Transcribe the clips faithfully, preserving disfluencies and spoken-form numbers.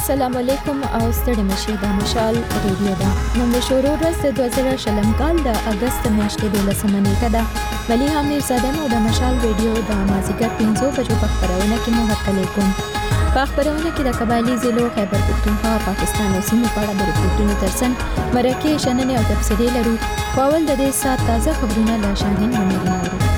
السلام علیکم او ستړي مشه د مشال ریډیو دا نن شروع ورځ د دوه زره شلم کال د اگست میاشتې د لسمه نیټه ده ولی هم زده نو د مشال ریډیو د مازیګر پنځو بجو په خبرونه کې مو هرکلی کوم په خبرونه کې د قبایلی ضلعو خیبر پختونخوا پاکستان او سیمې په اړه د رپورټونو ترڅنګ مرکه شننې او تفصیلي لرو په اول د دې سات تازه خبرونه له شاهین منیر اورو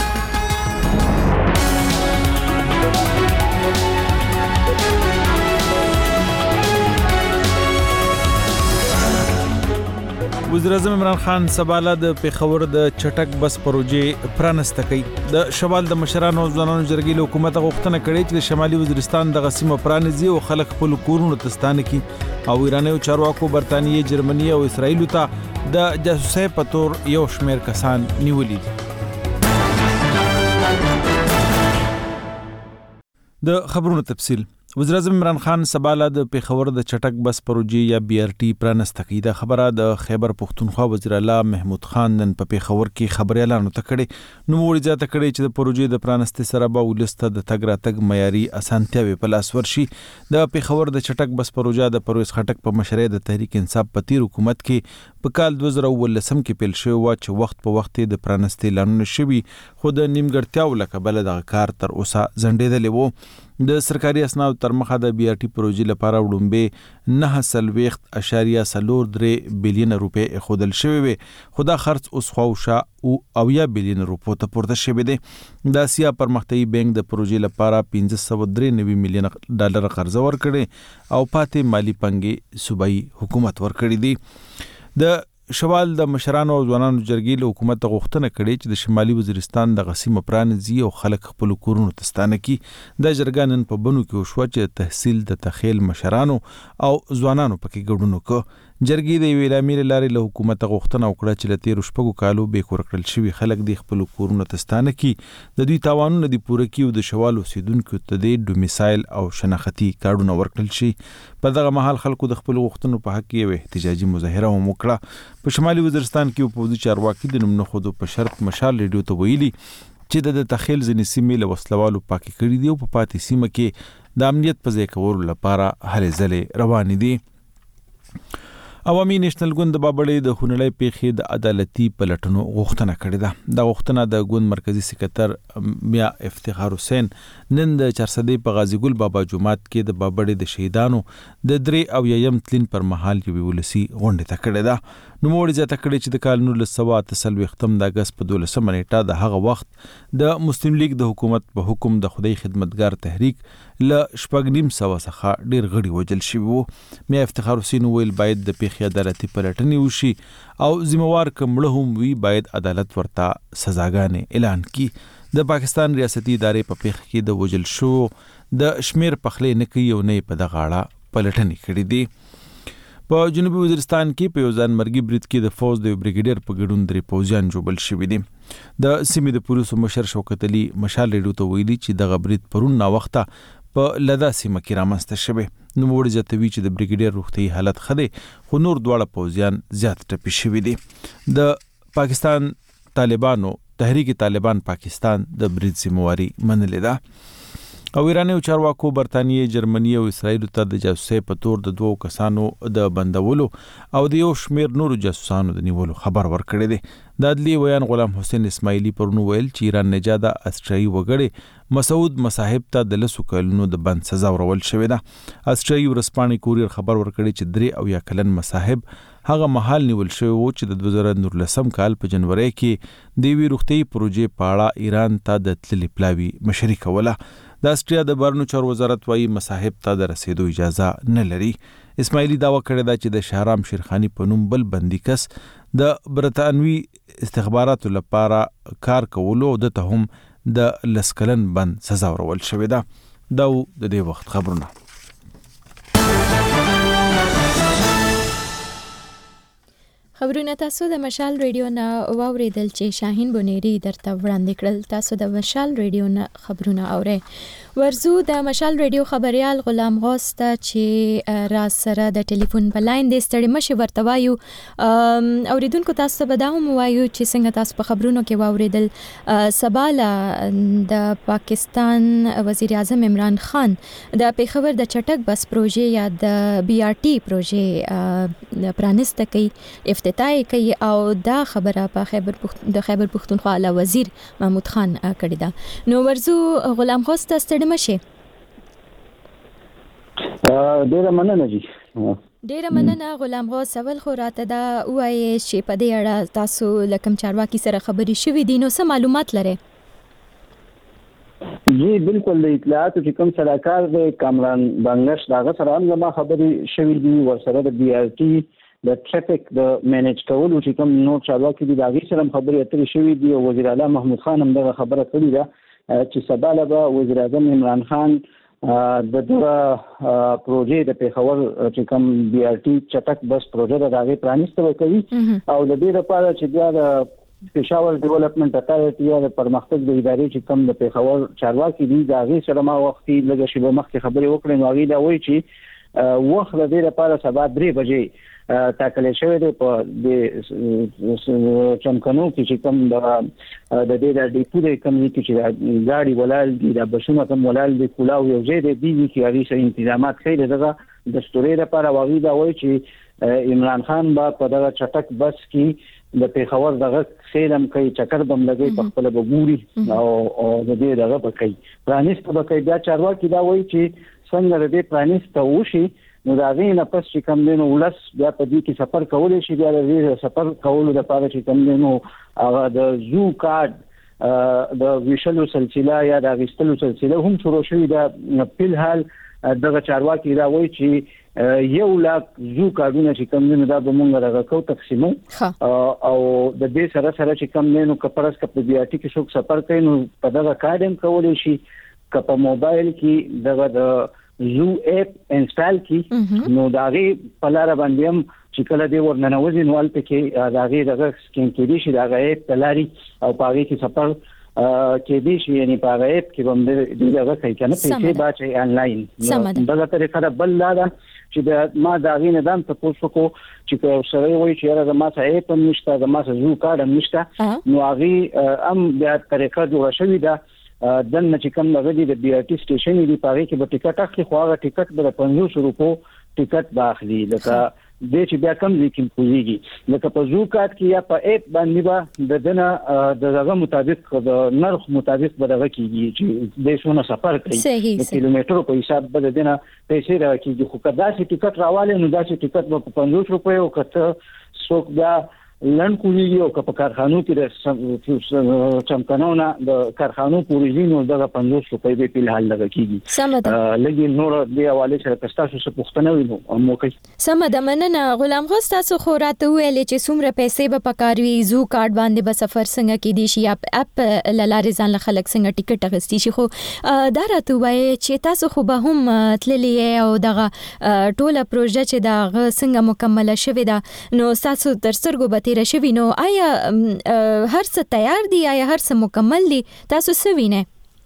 وزیر اعظم عمران خان سباله د پیښور د چټک بس پروژې پرانسته کړي د شمال د مشرانو او ځوانانو جرګې له حکومت غوښتنه کړې چې د شمالي وزیرستان د غسیمه پرانیزي او خلک خپل کورونو ته ستانه کړي او ایرانیو چارواکو برتانیې جرمني او اسرائیل ته د جاسوسۍ په تور یو شمېر کسان نیولي دي. د خبرونو تفصیل وزیر اعظم عمران خان سباله د پیښور د چټک بس پروژې یا بي ار ټي پرانسته کړي د خبره د خیبر پختونخوا وزیر اعلی محمود خان نن په پیښور کې خبري اعلان وکړي نو موږ زیاته کړي چې د پروژې د پرانسته سره به ولسته د تګ راتګ معیاري اسانتیاوي په لاس ورشي د پیښور د چټک بس پروژه د پرویز خټک په مشرۍ د تحریک انصاف په تیر حکومت کې په کال دوه زره ولسم کې پیل شوی و چې وخت په وخت د پرانسته اعلانونه شوي خو د نیمګړتیاو لکه بل د کار تر اوسه ځنډېدلی وو د سرکاري اسناد تر مخه د بي ار ټي پروژې لپاره وړاندې نه سلويخت اشاریه سلور درې بلین روپے خودل شوی وي خدا خرڅ اوس خواوشه او اویا بلین روپو ته پورته شوی دی د اسیا پرمختیايي بانک د پروژې لپاره پنځه سوه درې نوي میلیون ډالر قرض ورکړي او پاتې مالی پنګي صوبایي حکومت ورکړي دي د شوال د مشرانو او ځوانانو جرګې له حکومت غوښتنه کړې چې د شمالي وزیرستان د غسیمه پرانیزي او خلک خپل کورونو ته ستانه کړي د جرګې نن په بنو کې وشوه چې تحصیل د تخیل مشرانو او ځوانانو پکې ګډون وکړ جرګې د ویلا میر لاري له حکومت غوښتنه وکړه چې لته رشپګو کالو به کور کړل شوی خلک د خپل کورونو ته ستانه کړي د دوی تاوانونه د پوره کیو د شوال اوسیدونکو ته د ډومیسایل او شناختی کارډونه ورکړل شي په دغه مهال خلکو د خپل غوښتنو په حق کې احتجاجي مظاهره هم وکړه په شمالي وزیرستان کې په پوزي چارواکي د نوم نه خودو په شرط مشال ریډیو ته ویلي چې د تخیل ځنې سیمې له وسلوالو پاکي کړي دي او په پاتې سیمه کې د امنیت په ځای کولو لپاره هلې ځلې روانې دي. عوامي نېشنل ګوند د بابړې د خونړۍ پیښې د عدالتي پلټنو غوښتنه کړې ده د غوښتنه د ګوند مرکزی سکرټر میا افتخار حسین نن د چارسدې په غازی ګل بابا جمعات کې د بابړې د شهیدانو د درې او یم تلین پر مهال یو ولسی غونډه ته کړې ده نو موږ زیاته کړې چې د کال نولس سوه اته څلوېښتم د اګست په دولسمه نیټه د هغه وخت د مسلم لیگ د حکومت په حکم د خدای خدمتګار تحریک ل شپږ نیم سوه څخه ډیر غړي وجل شوي وو میا افتخار حسین ویل باید د پیښې عدالتي پلټنې وشي او ذمہوار کمړه هم وی باید عدالت ورته سزاګانې اعلان کړي د پاکستان ریاستي ادارې په پیښه کې د وجل شو د شمیر پخلې نه کوي او نه په دغه اړه پلټنې کړې دي. په جنوبي وزیرستان کې په یو ځان مرګي برید کې د فوج د بریګیډیر په ګډون درې پوځیان جوړل شوي دي د سیمې د پولیسو مشر شوکت علي مشال ریډیو ته ویلي چې دغه برید پرون نا وخته په لدا سیمه کې رامنځته شوی نو موږ جاتوي چې د بریګیډیر روغتي حالت خده خو نور دواړه پوځیان زیات ټپي شوي دي د پاکستان طالبانو تحریک طالبان پاکستان د برید ذمہواری منلې ده او ایرانیو چارواکو برتانیې جرمني او اسرائیل ته د جاسوسۍ په تور د دوو کسانو د بندولو او د یو شمیر نورو جاسوسانو د نیولو خبر ورکړی دی د عدلیې ویان غلام حسین اسماعیلی پرونو ویل چې ایران نژاده استرایي وګړي مسعود مصاحب ته د لسو کلونو د بند سزا ورول شوې ده استرایي ورځپاڼې کوریر خبر ورکړی چې درې او یا کلن مصاحب هغه مهال نیول شوی وو چې د دوه زره نولسم کال په جنوري کې د یوې روغتیايي پروژې په اړه ایران ته د تللي پلاوي مشري کوله د استریا د بهرنیو چارو وزارت وايي مصاحب ته د رسیدو اجازه نه لري اسماعیلی داوا کړی دا چې د شهرام شیرخانی په نوم بل بندي کس د برتانوي استخباراتو لپاره کار کولو او د ته هم د لسکلن بند سزا ورول شوې ده دا د دې وخت خبرونه. خبرونه تاسو د مشال ریډیو نه واوریدل چې شاهین بونيري درته وړاندې کړل. تاسو د مشال ریډیو نه خبرونه اورئ. ورزو د مشال ریډیو خبريال غلام غوث ته چې را سره د ټلیفون په لاین د ستړي مشي ورته وایو. اوریدونکو تاسو ته بداوم وایو چې څنګه تاسو په خبرونو کې واوریدل سباله د پاکستان وزیر اعظم عمران خان د پیښور د چټک بس پروژې یا د بي آر ټي پروژې پرانسته کوي، افتتاح کوي او دا خبره په خیبر پخت... د خیبر پختونخوا اعلی وزیر محمود خان کړی دا. نو ورزو غلام غوث ته ستړي مشه. ډیره مننه جی. ډیره مننه غلام غوث. اول خو راته دا وایي چې په دې اړه تاسو لکم چارواکي سره خبري شوې دي، نو څه معلومات لرئ؟ جی بالکل د اطلاعاتو چې کوم صداکار د کامران بنگش داغه سره هم زما خبرې شوې دي، ورسره د بي آر ټي د ټریفیک د مینیج کولو چې کوم نور چارواکي دي داغه سره خبرې اترې شوې دي او وزیر اعلی محمود خان هم دغه خبره کړې ده چې سباله به وزیر اعظم عمران خان د دغه پروژې د پیښور چې کوم بي آر ټي چټک بس پروژې د هغه پرانیسته وکړي او د دې لپاره چې بیا د پېښور ډیولپمنٹ اتارټي یا د پرمختګ د ادارې چې کوم د پیښور چارواکي دي دا غي سره ما وختي لږه شی به مخکې خبرې وکړې نو هغه دا وایي چې وخت د دې لپاره سبا درې بجې تاکل شوی دی په د چمکنو کې چې کوم د د دې د ډیپو د کمیټې چې ګاډي ولال دي د بشونه کوم ولال دي کولاو یو ځای دی دي چې هغه سره تنظیمات کوي دغه د ستوري لپاره واغې دا وایي چې عمران خان با په دغه چټک بس کې د پیښور دغه خیلم کوي چکر بم لګي په خپل بګوري او د دې دغه بکې پرانیست بکې بیا چارواکي دا وایي چې څنګه د پرانیست وشي نو دا غي نه پس چې کوم دینو ولس بیا په دې کې سفر کولای شي بیا د دې سفر کولو لپاره چې کوم دینو هغه د زو کارت د ویشلو سلسله یا د غستلو سلسله هم شروع شوې ده. په الحال دغه چارواکي دا وایي چې یو لاک زو کارونه چې کوم دینو دا به مونږ راغکو تقسیمو او د دې سره سره چې کوم دینو کپرس کپ بي آر ټي کې څوک سفر کوي نو په دغه کارډم کولای شي کپ موبایل کې دغه د زو اپ انسټال کی نو داغه په لار باندې هم چې کله دی ورننوځي نو البته کې داغه دغه سکین کې دي چې دغه اپ تلاري او پاره کې سفر کې دي چې یعنی پاره اپ کې هم دغه کوي کنه پیسې باچي انلاین دغه طریقه بل لاله چې د ما داغه نظام ته پوښتنه کو چې سره وایي چې راځه ما ته اپ نشته د ما ته زو کارت نشته نو هغه ام د طریقه جوړه شوې ده دنه چې کوم لغدي د بي آر ټي سټیشن دی پاره کې به ټیکټ اخلي خو هغه ټیکټ به پنځوس روپو ټیکټ باخلي لکه د چې بیا کم لیکن کویږي لکه په زو کارت کې یا په اپ باندې به د دنه د هغه مطابق د نرخ مطابق به دغه کیږي چې د شونه سفر کوي د کیلومترو په حساب به د دنه پیسې راکېږي خو کدا چې ټیکټ راواله نو دا چې ټیکټ په پنځوس روپۍ او کته څوک بیا لن کولیږي او په کارخانو کې د چمکنونه د کارخانو پروژینو دغه پنځوس روپۍ به په حال لګ کیږي لګي نور دی حواله سره تاسو څه پوښتنه وینو مو کوي. سمه د مننه غلام غوث. تاسو خو راته ویل چې څومره پیسې به پکاروي زو کارت باندې به سفر څنګه کې دي شي اپ لاره ځان له خلک څنګه ټیکټ اخستي شي خو دا راته وایي چې تاسو خو به هم تللې او دغه ټوله پروژه چې دا څنګه مکمله شوې ده نو تاسو تر سترګو به تیر شوی نو آیا هر څه تیار دي آیا هر څه مکمل دي تاسو څه وینئ؟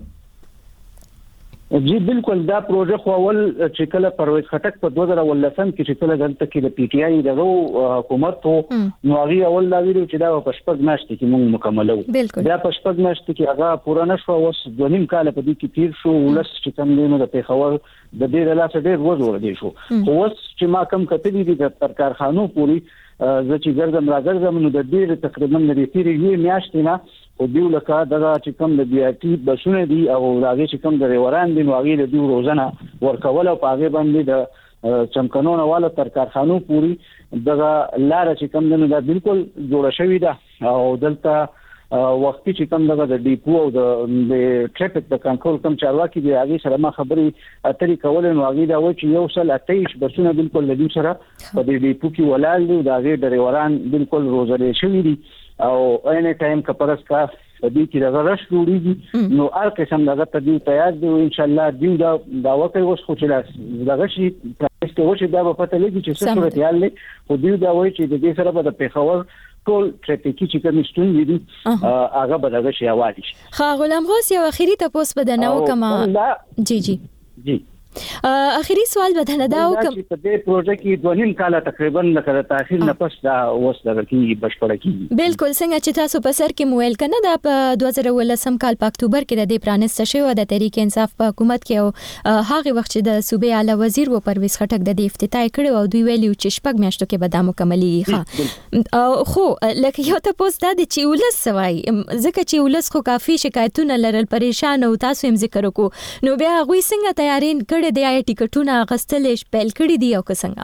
جی بالکل دا پروژه خو اول چې کله پرویز خټک په دوه زره ولسم کې چې کله دلته کې د پی ټی آی دغه حکومت نو هغه اول دا ویلو چې دا په شپږ میاشتې کې موږ مکملو دا په شپږ میاشتې کې هغه پوره نشو اوس د نیم کال په دې کې تیر شو ولس چې کوم دینو د پیښور د دې د لاسه ډېر وزور دی شو خو اوس چې ما کم کتلی دي د کارخانو پوری زه چې ګرځم راګرځم نو د دې تقریبا د تیرې یوې میاشتې نه او دیو لکه دغه چې کوم د بي آر ټي بسونه دي او راغی چې کوم د ریوران دي نو هغه د دیو روزانه ورکول او هغه باندې د چمکنونو والا تر کارخانو پوری دغه لار چې کوم د نو بالکل جوړه شوې ده او دلته وختي چې کوم دغه د ډیپو او د ټریفیک د کنټرول کوم چارواکي دی هغه سره ما خبرې اترې کول نو هغه دا و چې یو سل اتهش بسونه بالکل لدی سره په دې ډیپو کې ولال دي دا غي د ریوران بالکل روزلې شوې دي او اینی ټایم کپرس کا په دې کې د رش جوړیږي نو هر قسم دغه تدې تیار دی ان شاء الله دیو دا دا وکړي اوس خو چې دغه شي پرسته و چې دا په پته لګي چې څه صورت حال دی خو دیو دا وایي چې د دې سره به د پیښور ټول ټریفیکي چې کوم ستونزې دي هغه به دغه شي حواله شي. خا غلام غوث یو اخیری تاسو په دنو کما جی جی جی اخیری سوال بدل دا او کوم په دې پروژه کې دوه نیم کال تقریبا لکه تاخير نه پس دا اوس دغه کې بشپړه کیږي. بالکل څنګه چې تاسو په سر کې مویل کنه دا په دوه زره ولسم کال په اکتوبر کې د دې پرانست شوی د تحریک انصاف په حکومت کې او هغه وخت چې د صوبې اعلی وزیر و پرویز خټک د دې افتتاح کړو او دوی ویلي چې شپږ میاشتو کې به دا مکملېږي ښه خو لکه یو تاسو دا د چې ولس سوای ځکه چې ولس خو کافي شکایتونه لرل پریشان او تاسو هم ذکر وکړو نو بیا غوي څنګه تیارین کړي د آی ټیکټونه غستلې پیل کړی دی او څنګه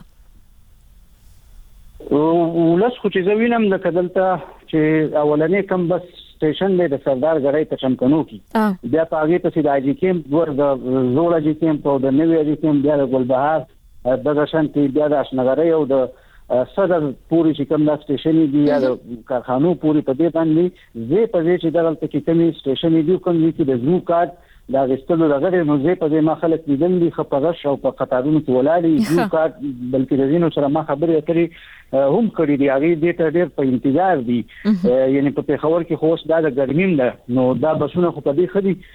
ولس خو چې زوینم د کدلته چې اولنې کم بس سټیشن دی د سردار غړی ته چمکنو کی بیا په هغه ته د اجي کېم ور د زوړ اجي کېم په د نوې اجي کېم بیا د ګلبهار د شانتي بیا د اشنغری او د صدر پوری چې کوم د سټیشن دی یا د کارخانو پوری په دې باندې زه په دې چې دغه کې کومي سټیشن دی کوم چې د زو کارت دا غستلو لغړې نو زه په دې ما خلک لیدل دي خپرش او په قطارونو کې ولاړې یو کار بلکې د زینو سره ما خبرې کړې هم کړې دي هغه دې ته ډېر په انتظار دي یعنی په پیښور کې خو دا د ګرمیم ده نو دا بسونه خو په دې خدي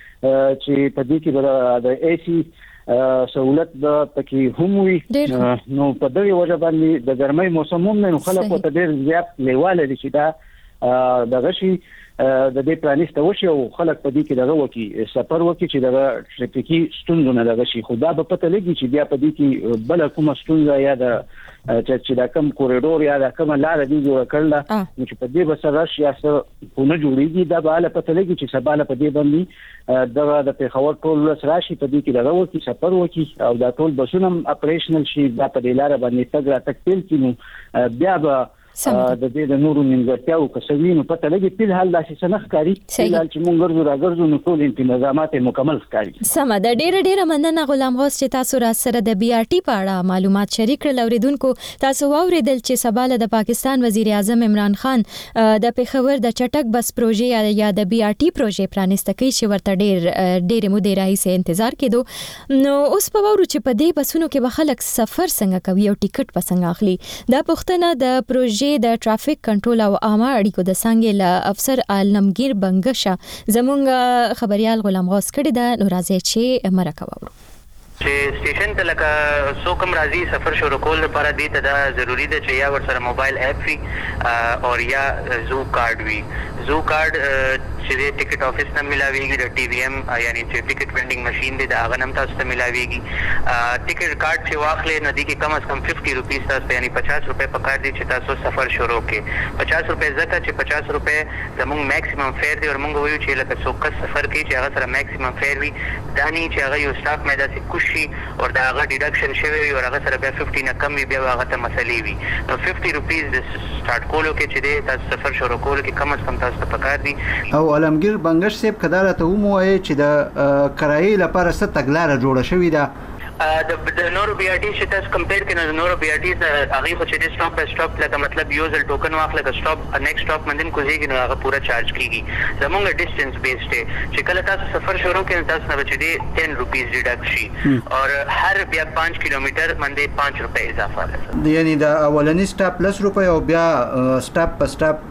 چې په دې کې د اي سي سہولت د پکې هم وي نو په دغه وجه باندې د ګرمۍ موسم هم نه خلک په ډېر زیات لیواله دي چې دا دغه شي د دې پلانسته وشي او خلک په دې کې دغه وکی سفر وکي چې دغه ټریفیکي ستونزونه دغه شي خو دا په پته لګي چې بیا په دې کې بل کومه ستونزه یا د چې دا کوم کوریډور یا دا کومه لار دی جوړ کړل چې په دې بسره شي اسه پونه جوړیږي دا به له پته لګي چې سبا له په دې باندې دغه د پیښور ټول راشي په دې کې دغه وکی سفر وکي او دا ټول بسونه اپریشنل شي دا په دې لار باندې تګ را تکتل کینو بیا به د دې د نورو نیمګړتیاو کسوینو پته لګي په حال داسې سنخ کاری چې مونږ ګرځو راګرځو نو ټول انتظامات مکمل کاری سم د ډېر ډېر مننه غلام غوث چې تاسو را سره د بي ار ټي په اړه معلومات شریک کړل اوریدونکو تاسو واوریدل چې سباله د پاکستان وزیر اعظم عمران خان د پیښور د چټک بس پروژې یا د بي ار ټي پروژې پرانست کوي چې ورته ډېر ډېر مودې راهیسې انتظار کېدو نو اوس په وورو چې په دې بسونو کې به خلک سفر څنګه کوي او ټیکټ په څنګه اخلي دا پوښتنه د پروژې د ټرافیک کنټرول او عامه اړیکو د څنګه ل افسر عالمگیر بنگشا زمونږ خبريال غلام غوث کړي دا نو راځي چې مرکه وورو چې سټیشن ته لکه سو کم راځي سفر شروع کول لپاره دې ته دا ضروری ده چې یا ور سره موبایل اپ وي او یا زو کارت وي زو کارت چې د ټیکټ افیس نه ملاويږي د ټي وي ایم یعنی چې ټیکټ وینډینګ ماشين دی دا هغه نم تاسو ته ملاويږي ټیکټ کارت چې واخلې نو دي کې کم از کم پچاس روپیه تاسو یعنی پچاس روپے پکار دي چې تاسو سفر شروع کړئ پچاس روپے زکه چې پچاس روپے زموږ میکسیمم فیر دی او موږ وایو چې لکه څو کس سفر کوي چې هغه سره میکسیمم فیر وي دانی چې هغه یو سٹاف مې داسې کوشش او دا هغه ډیډکشن شوی وي او هغه سره بیا پنځه نه کم وي بیا هغه ته مسلې وي نو پنځه روپیز د سٹارټ کولو کې چې تاسو سفر شروع کولو کې کم از کم تاسو ته پکار دي او علمگیر بنگش صاحب کداله ته وموي چې د کرایې لپاره ست تګلاره جوړه شوې ده د د نورو بي ار ټي چې تاسو کمپیر کړئ د نورو بي ار ټي هغه خو چې د سټاپ په سټاپ لکه مطلب یو ځل ټوکن واخلې د سټاپ نیکسټ سټاپ باندې کوزيږي نو هغه پورا چارج کیږي زموږ ډیسټنس بیسډ دی چې کله تاسو سفر شروع کړئ تاسو نه بچی دی دس روپیز ډیډکټ شي او هر بیا پانچ کیلومتر باندې پانچ روپے اضافه ده یعنی د اولنی سټاپ لس روپے او بیا سټاپ په سټاپ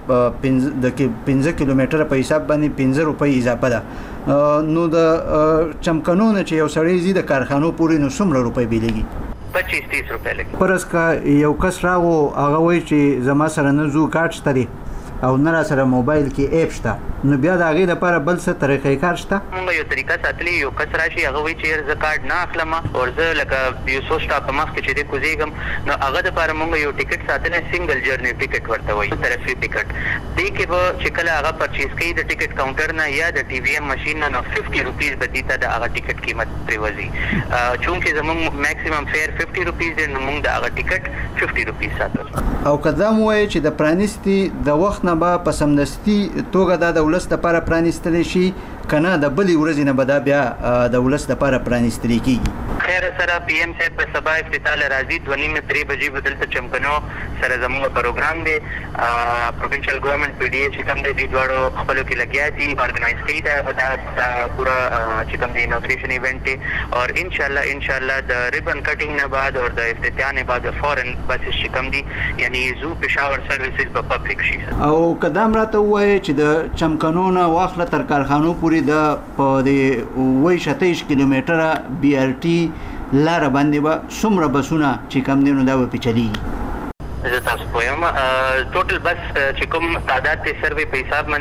پنځه کیلومتر په حساب باندې پنځه روپے اضافه ده نو د چمکنونه چې یو سړی زی د کارخانو پورې نو څومره روپۍ بیلېږي پچیس تیس روپے لګي پرس کا یو کس راغو هغه وای چې زما سره نه زو کارت شته او نه را سره موبایل کې اپ شته نو بیا د هغې لپاره بل څه طریقې کار شته موږ یو طریقه ساتلی یو کس راشي هغه وایي چې زه کارت نه اخلم او زه لکه یو څو سټاپ په مخکې چې دی کوزېږم نو هغه دپاره موږ یو ټیکټ ساتلی سنګل جرني ټیکټ ورته وایي طرفي ټیکټ دې کې به چې کله هغه پرچیز کوي د ټیکټ کاونټر نه یا د ټي وي ایم ماشین نه نو پنځه روپیز به دې ته د هغه ټیکټ قیمت پرې وځي چونکې زموږ میکسیمم فیر پنځه روپیز دی نو موږ د هغه ټیکټ پنځه روپیز ساتو او که دا مو وایي چې د پرانیستي د وخت نه به په سمدستي توګه دا د ولس لپاره پرانیستلی شي که نه د بلې ورځې نه به دا بیا د ولس لپاره پرانیستلی کېږي خیر سره پی ایم صاحب په سبا افتتاح راځي دوه نیمه درې بجې بدل ته چمکنو سره زموږ پروګرام دی پروینشل ګورنمنت پی ډی ای چې کوم دی دواړو خپلو کې لګیا دي ارګنایز کړي دا پورا چې کوم دی انوګریشن ایونٹ دی اور انشاءاللہ انشاءاللہ د ریبن کټینګ نه بعد اور د افتتاح نه بعد فورن بس چې کوم دی یعنی زو پېښور سرویسز په پبلک شي او قدم راته وایي چې د چمکنونو واخله تر کارخانو پورې د په دې وای شتیش کیلومتره بی آر ټي لار باندې به څومره بسونه چې کم دي نو دا به پیچلي زه تاسو پویم ټوټل بس چې کوم تعداد ته سروې په حساب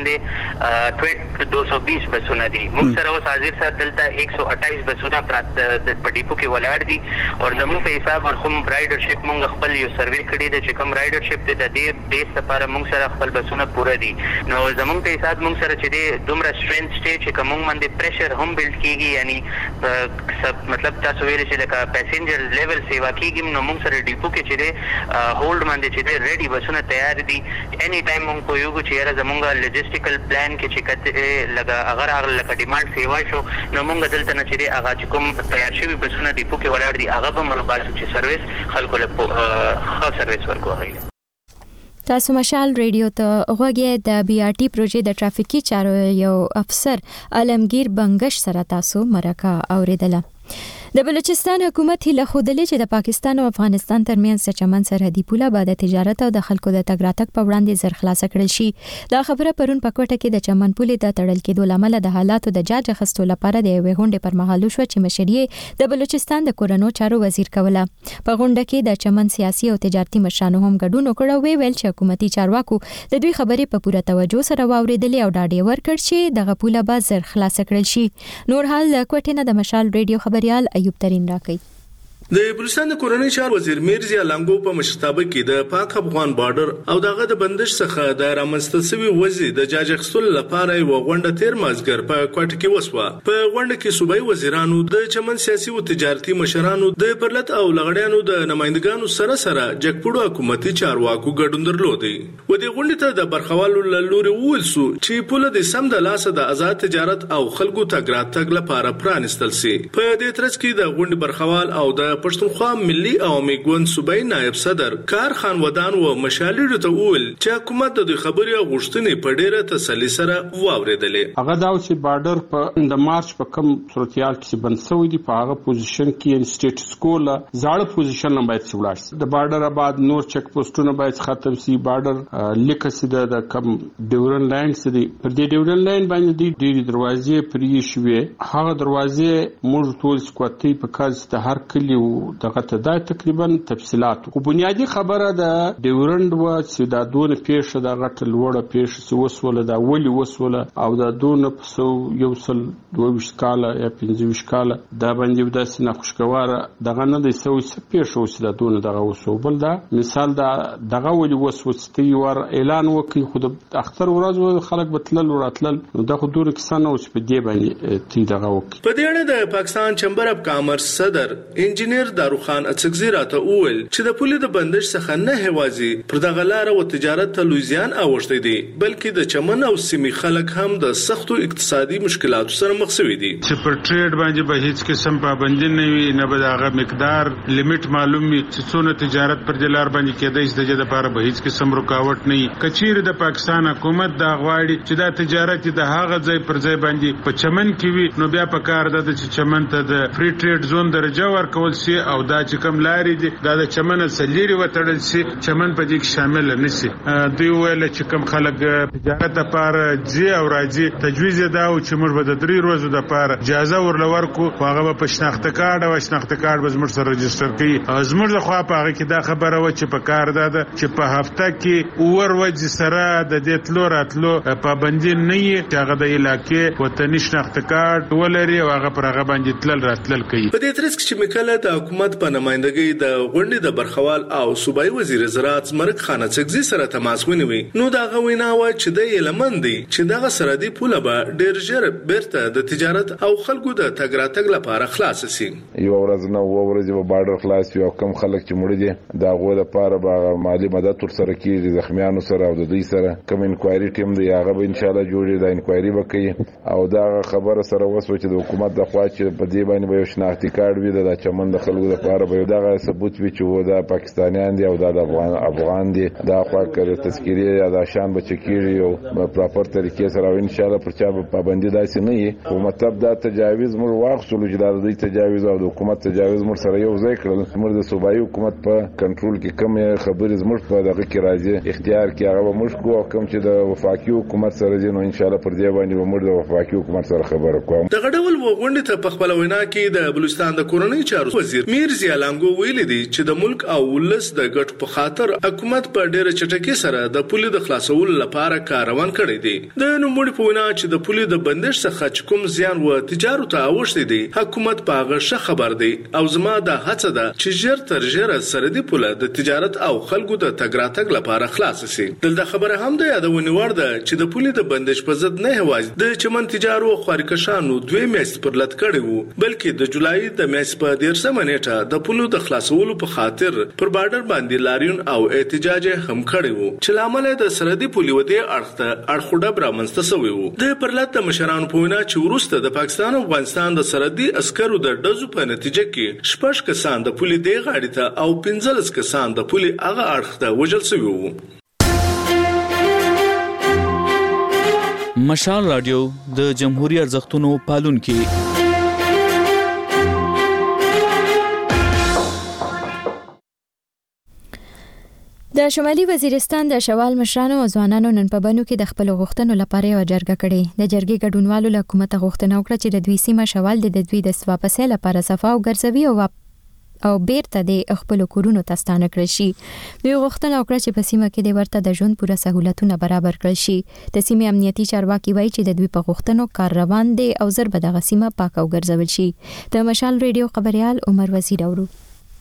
باندې دو سو بیس بسونه دي موږ سره اوس حاضر سره دلته ایک سو اٹھائیس بسونه په ډیپو کې ولاړ دي او زموږ په حساب مرحوم رایډرشپ موږ خپل یو سروې کړی دی چې کوم رایډرشپ دی د دې بیس لپاره موږ سره خپل بسونه پوره دي نو زموږ په حساب موږ سره چې دی دومره سټرینث دی چې کوم باندې پریشر هم بلډ کیږي یعنی مطلب تاسو ویل چې لکه پیسنجر لیول سیوا کیږي نو موږ سره ډیپو کې چې دی هولډ باندې چې دی ریډي بسونه تیار دي اني ټایم موږ کویو چې یاره زمونږ لوجستیکل پلان کې چې کته لګا اگر هغه لکه ډیمانډ سیوا شو نو موږ دلته نه چې دی هغه چې کوم تیار شوی بسونه ډیپو کې ولاړ دي هغه به موږ باسو چې سرویس خلکو له ښه سرویس ورکوي تاسو مشال ریډیو ته غوږی د بی آر ټي پروژې د ټرافیکي چارو یو افسر علمگیر بنگش سره تاسو مرکه اوریدله د بلوچستان حکومت هله خودلې چې د پاکستان او افغانستان ترمنځ چمن سرحدي پوله بعد تجارت او د خلکو د تګ راتګ په وړاندې زر خلاص کړل شي دا خبره پرون په کوټه کې د چمن پولې د تړل کېدو لامل د حالاتو د جاج اخیستو لپاره د یوې غونډې پر مهال شو چې مشري د بلوچستان د کورونو چارو وزیر کوله په غونډه کې د چمن سیاسي او تجارتي مشرانو هم ګډون وکړ وی ویل چې حکومتي چارواکو د دوی خبرې په پوره توجه سره واوریدلې او ډاډ ورکړ چې دغه پوله به زر خلاص کړل شي نور حال کوټه نه د مشال ریډیو خبريال ایوب ترين راکړي د بلوچستان د کورنۍ چار وزیر میرزا لنګو په مشرتابه کې د پاک افغان بارډر او دغه د بندش څخه د رامنځته شوی وضعیت د جاج اخیستلو لپاره یو غونډه تیر مازګر په کوټه کې وسوه په غونډه کې صوبایي وزیرانو د چمن سیاسي او تجارتي مشرانو د پرلط او لغړیانو د نمائندګانو سره سره جګپړو حکومتي چارواکو ګډون درلودي و دې غونډې ته د برخوالو لوري وولسو چې پوله د سم د لاسه د آزاد تجارت او خلکو تګ راتګ لپاره پرانستل سي په دې ترڅ کې د غونډې برخوال او د پښتونخوا ملي عوامي ګوند صوبایي نائب صدر کار خان ودان و مشالې ته وول چې حکومت د خبرې غوښتنې په ډیره تسلی سره واوریدلې هغه دا چې بارډر په د مارچ په کم صورتيال کې بند شوی دی په هغه پوزیشن کې سټیټس کو لا زاړه پوزیشن نه باید سولاش د بارډر آباد نور چک پوسټونه باید ختم شي بارډر لیکسي د کم ډیورن لاین سره پر دې ډیورن لاین باندې د ډیری دروازې پرې شوې هغه دروازې موږ ټول سکواتي په کاز د هر کلی دغه ته دا تقریبا تفصيلات او بنیادی خبره د ډیورند و چې دا دونه پیښه د غټ لوړه پیښه چې وسوله دا ولي وسوله او دا دونه په یو سل دوه ویشت کاله یا پنځه ویشت کاله دا باندې د سینه خوشګواره دغه نه د سوي پیښه وسه دا دونه دغه وسوبل دا مثال دا دغه ولي وسوستي ور اعلان وکي خود اختر ورځ خلک بتلل وراتلل دغه دونه کسانه اوس په دی باندې تی دغه وکي په دې اړه د پاکستان چمبر اف کامرس صدر انجینیر داروخان اڅکزی راته وویل چې د پولې د بندش څخه نه هوازي پر دغه لار او تجارت ته لویزیان اوښتې دي بلکې د چمن او سیمې خلک هم د سختو اقتصادي مشکلاتو سره مخ شوي دي چې پر ټریډ باندې به هیڅ قسم پابندي نه وي نه به هغه مقدار لیمټ معلوم وي چې څونه تجارت پر دلار باندې کېدای شي د دې لپاره به هیڅ قسم رکاوټ نه وي کچیر د پاکستان حکومت دا غواړي چې دا تجارت د هغه ځای پر ځای باندې په چمن کې وي نو بیا په کار ده چې چمن ته د فری ټریډ زون درجه ورکول شي او دا چې کوم لاري دي دا د چمن سلیری وتړل شي چمن په دې کې شامل نشي دوی ویل چې کوم خلک تجارت لپاره جی او راځي تجویز دا او چې موږ به د درې ورځې لپاره اجازه ورلور کو هغه په شناخته کارت او شناخته کارت به زموږ سره رجستر کړي زموږ د خوا په هغه کې دا خبره و چې په کار ده چې په هفته کې اور وځي سره د دې تلو راتلو پابندي نه وي چې هغه د علاقې وطني شناخته کارت ولري او هغه پر هغه باندې تلل راتلل کوي په دې ترڅ کې چې مکله د حکومت په نمائندګۍ د غونډې د برخوال او صوبایي وزیر زراعت مرګ خان اڅکزی سره تماس ونیوي نو دا غوینا و چې د یلمن دی چې دغه سرحدي پوله به ډیر ژر بیرته د تجارت او خلکو د تګ راتګ لپاره خلاص شي یو ورځ نه و ورځ به بارډر خلاص وي او کم خلک چې مړ دي دا غو لپاره به مالی مدد تر سره کیږي زخمیانو سره او د دوی سره کوم انکوایري ټیم دی هغه به ان شاء الله جوړي دا انکوایري وکړي او دا خبره سره وسو چې د حکومت د خوا چې په دې باندې به شناختی کارت وي د چمن ټول خلکو لپاره به دغه ثبوت وي چې و دا پاکستانیان دي او دا افغان افغان دي دا خو کړه تذکيري یا دا شان بچکیږي او پراپر طریقې سره ان شاء الله پر چا پابندي داسې نه وي او مطلب دا تجاوز موږ واخصلو چې دا د تجاوز او د حکومت تجاوز موږ سره یو ځای کړل موږ د صوبایي حکومت په کنټرول کې کم خبرې زموږ په دغه کې راځي اختیار کې هغه موږ کو او کوم چې د وفاقي حکومت سره دي نو ان شاء الله پر دې باندې موږ د وفاقي حکومت سره خبره کوو. د غډول وغونډې ته په خپل وینا کې د بلوچستان د کورنۍ چارو وزیر میر ضیا لانګو ویلي دي چې د ملک او ولس د ګټ په خاطر حکومت په ډېر چټکۍ سره د پولې د خلاصولو لپاره کار روان کړی دی. د نوموړي په وینا چې د پولې د بندش څخه کوم زیان و تجارت ته اوښتي دي حکومت په هغه ښه خبر دی او زما د هڅه ده چې ژر تر ژره سرحدي پوله د تجارت او خلکو د تګ راتګ لپاره خلاص شي. دلته خبره هم ده یادونه وړ ده چې د پولې د بندش په ضد نه هواز د چمن تجارو خارکشانو دوی میاشت پر لټ کړي وو بلکې د جولای د میاشت په دیرشمه نیټه د پولو د خلاصولو په خاطر پر بارډر باندې لاریون او احتجاج هم کړي وو چې لامل د سرحدي پولې ودی اړخته اړخوډه برامنسته شوی وو. د پرلط د مشرانو په وینا چې وروسته د پاکستان او افغانستان د سرحدي عسکرو د ډزو په نتیجه کې شپږ کسان د پولې دی غاړې ته او پنځلس کسان د پولې هغه اړخ ته وژل شوي وو. مشال رادیو د جمهوریت ارزښتونو پالونکي د شمالي وزیرستان د شوال مشرانو او ځوانانو نن په بنو کې د خپل غوښتنو لپاره یو جرګه کړې. د جرګې ګډونوالو له حکومت غوښتنه وکړه چې د دوی سیمه شوال د دوی د واپسې لپاره صفا او ګرځوي او او بیرته د خپل کورونو ته ستانه کړل شي. دوی غوښتنه وکړه چې په سیمه کې د ورته د ژوند پوره سہولتونه برابر کړل شي. د سیمې امنیتي چارواکي وایي چې د دوی په غوښتنو کار روان دی او زر به دغه سیمه پاک او ګرځول شي. د مشال ریډیو خبريال عمر وزیر اورو.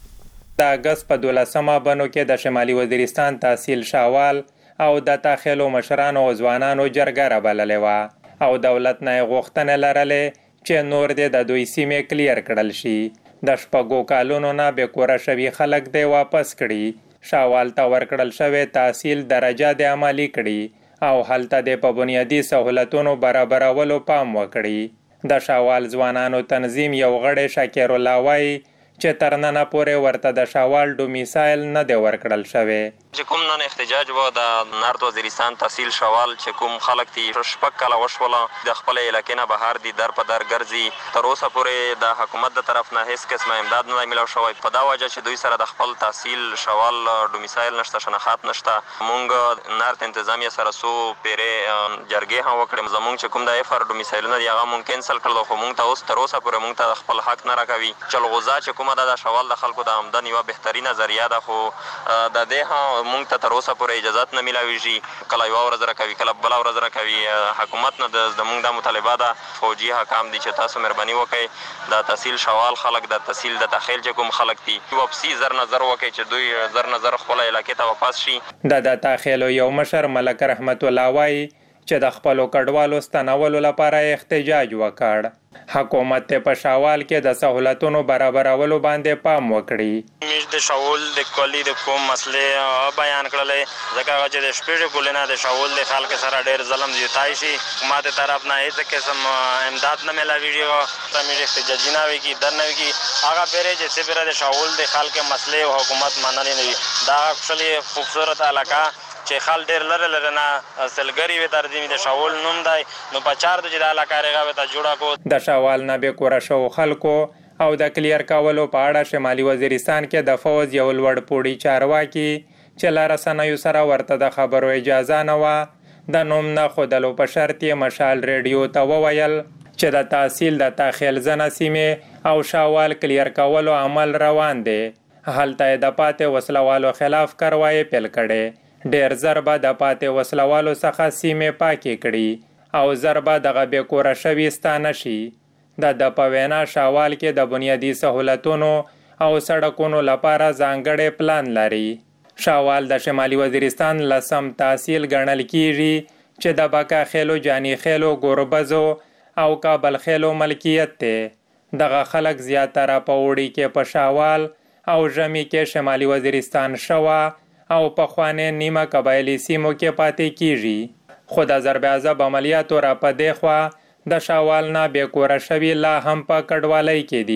د اگست په دولسمه بنو کې د شمالي وزیرستان تحصیل شاوال او د تاخیلو مشرانو او ځوانانو جرګه رابللې وه او دولت نه غوښتنه لرلې چې نور د دوی سیمې کلیر کړل شي. د شپږو کالونو نه بې کوره شوي خلک دی واپس کړي. شاوال ته ورکړل شوی تحصیل درجه د عملي کړي او هلته د په بنیادي سہولتونو برابرولو پام وکړي. د شاوال ځوانانو تنظیم یو غړی شاکر الله وایي چې تر ننه پورې ورته د شاوال ډومیسایل نه دی ورکړل شوی. چې کوم نن احتجاج و د نارت وزیرستان تحصیل شوال چې کوم خلک دي شپږ کاله وشوله د خپل علاقې نه بهر دي در په در ګرځي تر اوسه پورې د حکومت د طرف نه هیڅ قسمه امداد نه ملو شوی په دا وجه چې دوی سره د خپل تحصیل شوال ډومیسایل نشته شناخت نشته. مونږ نارت انتظامیه سره سو پیرې جرګې هم وکړې زمونږ چې کوم د اف ار ډومیسایلونه دي هغه مونږ کینسل کړل خو مونږ ته اوس تر اوسه پورې مونږ ته خپل حق نه راکوي. چلغوزا چې کومه د شوال د خلکو د آمدن یوه بهترینه ذریعه ده خو د دې هم مونږ ته تر اوسه پورې اجازت نه میلاویږي. کله یوه ورځ راکوي کله بله ورځ راکوي. حکومت نه زمونږ دا مطالبه ده فوجي حکام دي چې تاسو مهرباني وکړئ د تحصیل شوال خلک د تحصیل د تخیل چې کوم خلک دي واپسي زر نظر وکړي چې دوی زر نظر خپل علاقې ته واپس شي. د تخیلو یو مشر ملک رحمت الله وایي چې د خپلو کډوالو ستنولو لپاره احتجاج وکړ. حکومت ته په شاوال کې د سہولتونو برابرولو باندې پام وکړي. موږ د شاول د کلی د کوم مسلې بیان کړلې ځکه چې د شپږ کولونه د شاول د خلک سره ډېر ظلم زیاتای شي حکومت طرف نه هیڅ قسم امداد نه ملاویږي. ته موږ احتجاج نه وی کی در نه وی کی هغه پیره چې سپیره د شاول د خلک مسلې او حکومت منل نه دا خپل خوبصورت علاقه چې خال ډېر لره لره نه سلګری وي ترجمه د شاول نوم دی نو په چار د جلا علاقه رغه ته جوړه کو. د شاوال نه به کور شو خلکو او د کلیر کولو په اړه شمالي وزیرستان کې د فوز یو لوړ پوړی چارواکي چې لار سنایو سره ورته د خبرو اجازه نه و د نوم نه خودلو په شرط یې مشال ریډیو ته وویل چې د تحصیل د تاخیل زنه سیمه او شاوال کلیر کولو عمل روان دی. هلته د پاتې وسلوالو خلاف کاروایی پیل کړي. ډیر ضربه د پاتې وسلوالو څخه سیمه پاکي کړي او ضربه دغه به کور شوي ستانه شي. د د پوینا شاوال کې د بنیادی سہولتونو او سړکونو لپاره ځانګړی پلان لري. شاوال د شمالي وزیرستان لسم تحصیل ګڼل کیږي چې د بکا خیلو جانی خیلو ګوربزو او کابل خیلو ملکیت دی. دغه خلک زیاتره په وړي کې په شاوال او ژمي کې شمالي وزیرستان شوا او په خوانې نیمه قبایلی سیمو کې پاتې کیږي. خو د ضرب عذاب عملیاتو را پدې خوا د شاوال نه بې کوره شوي لا هم په کډوالۍ کې دي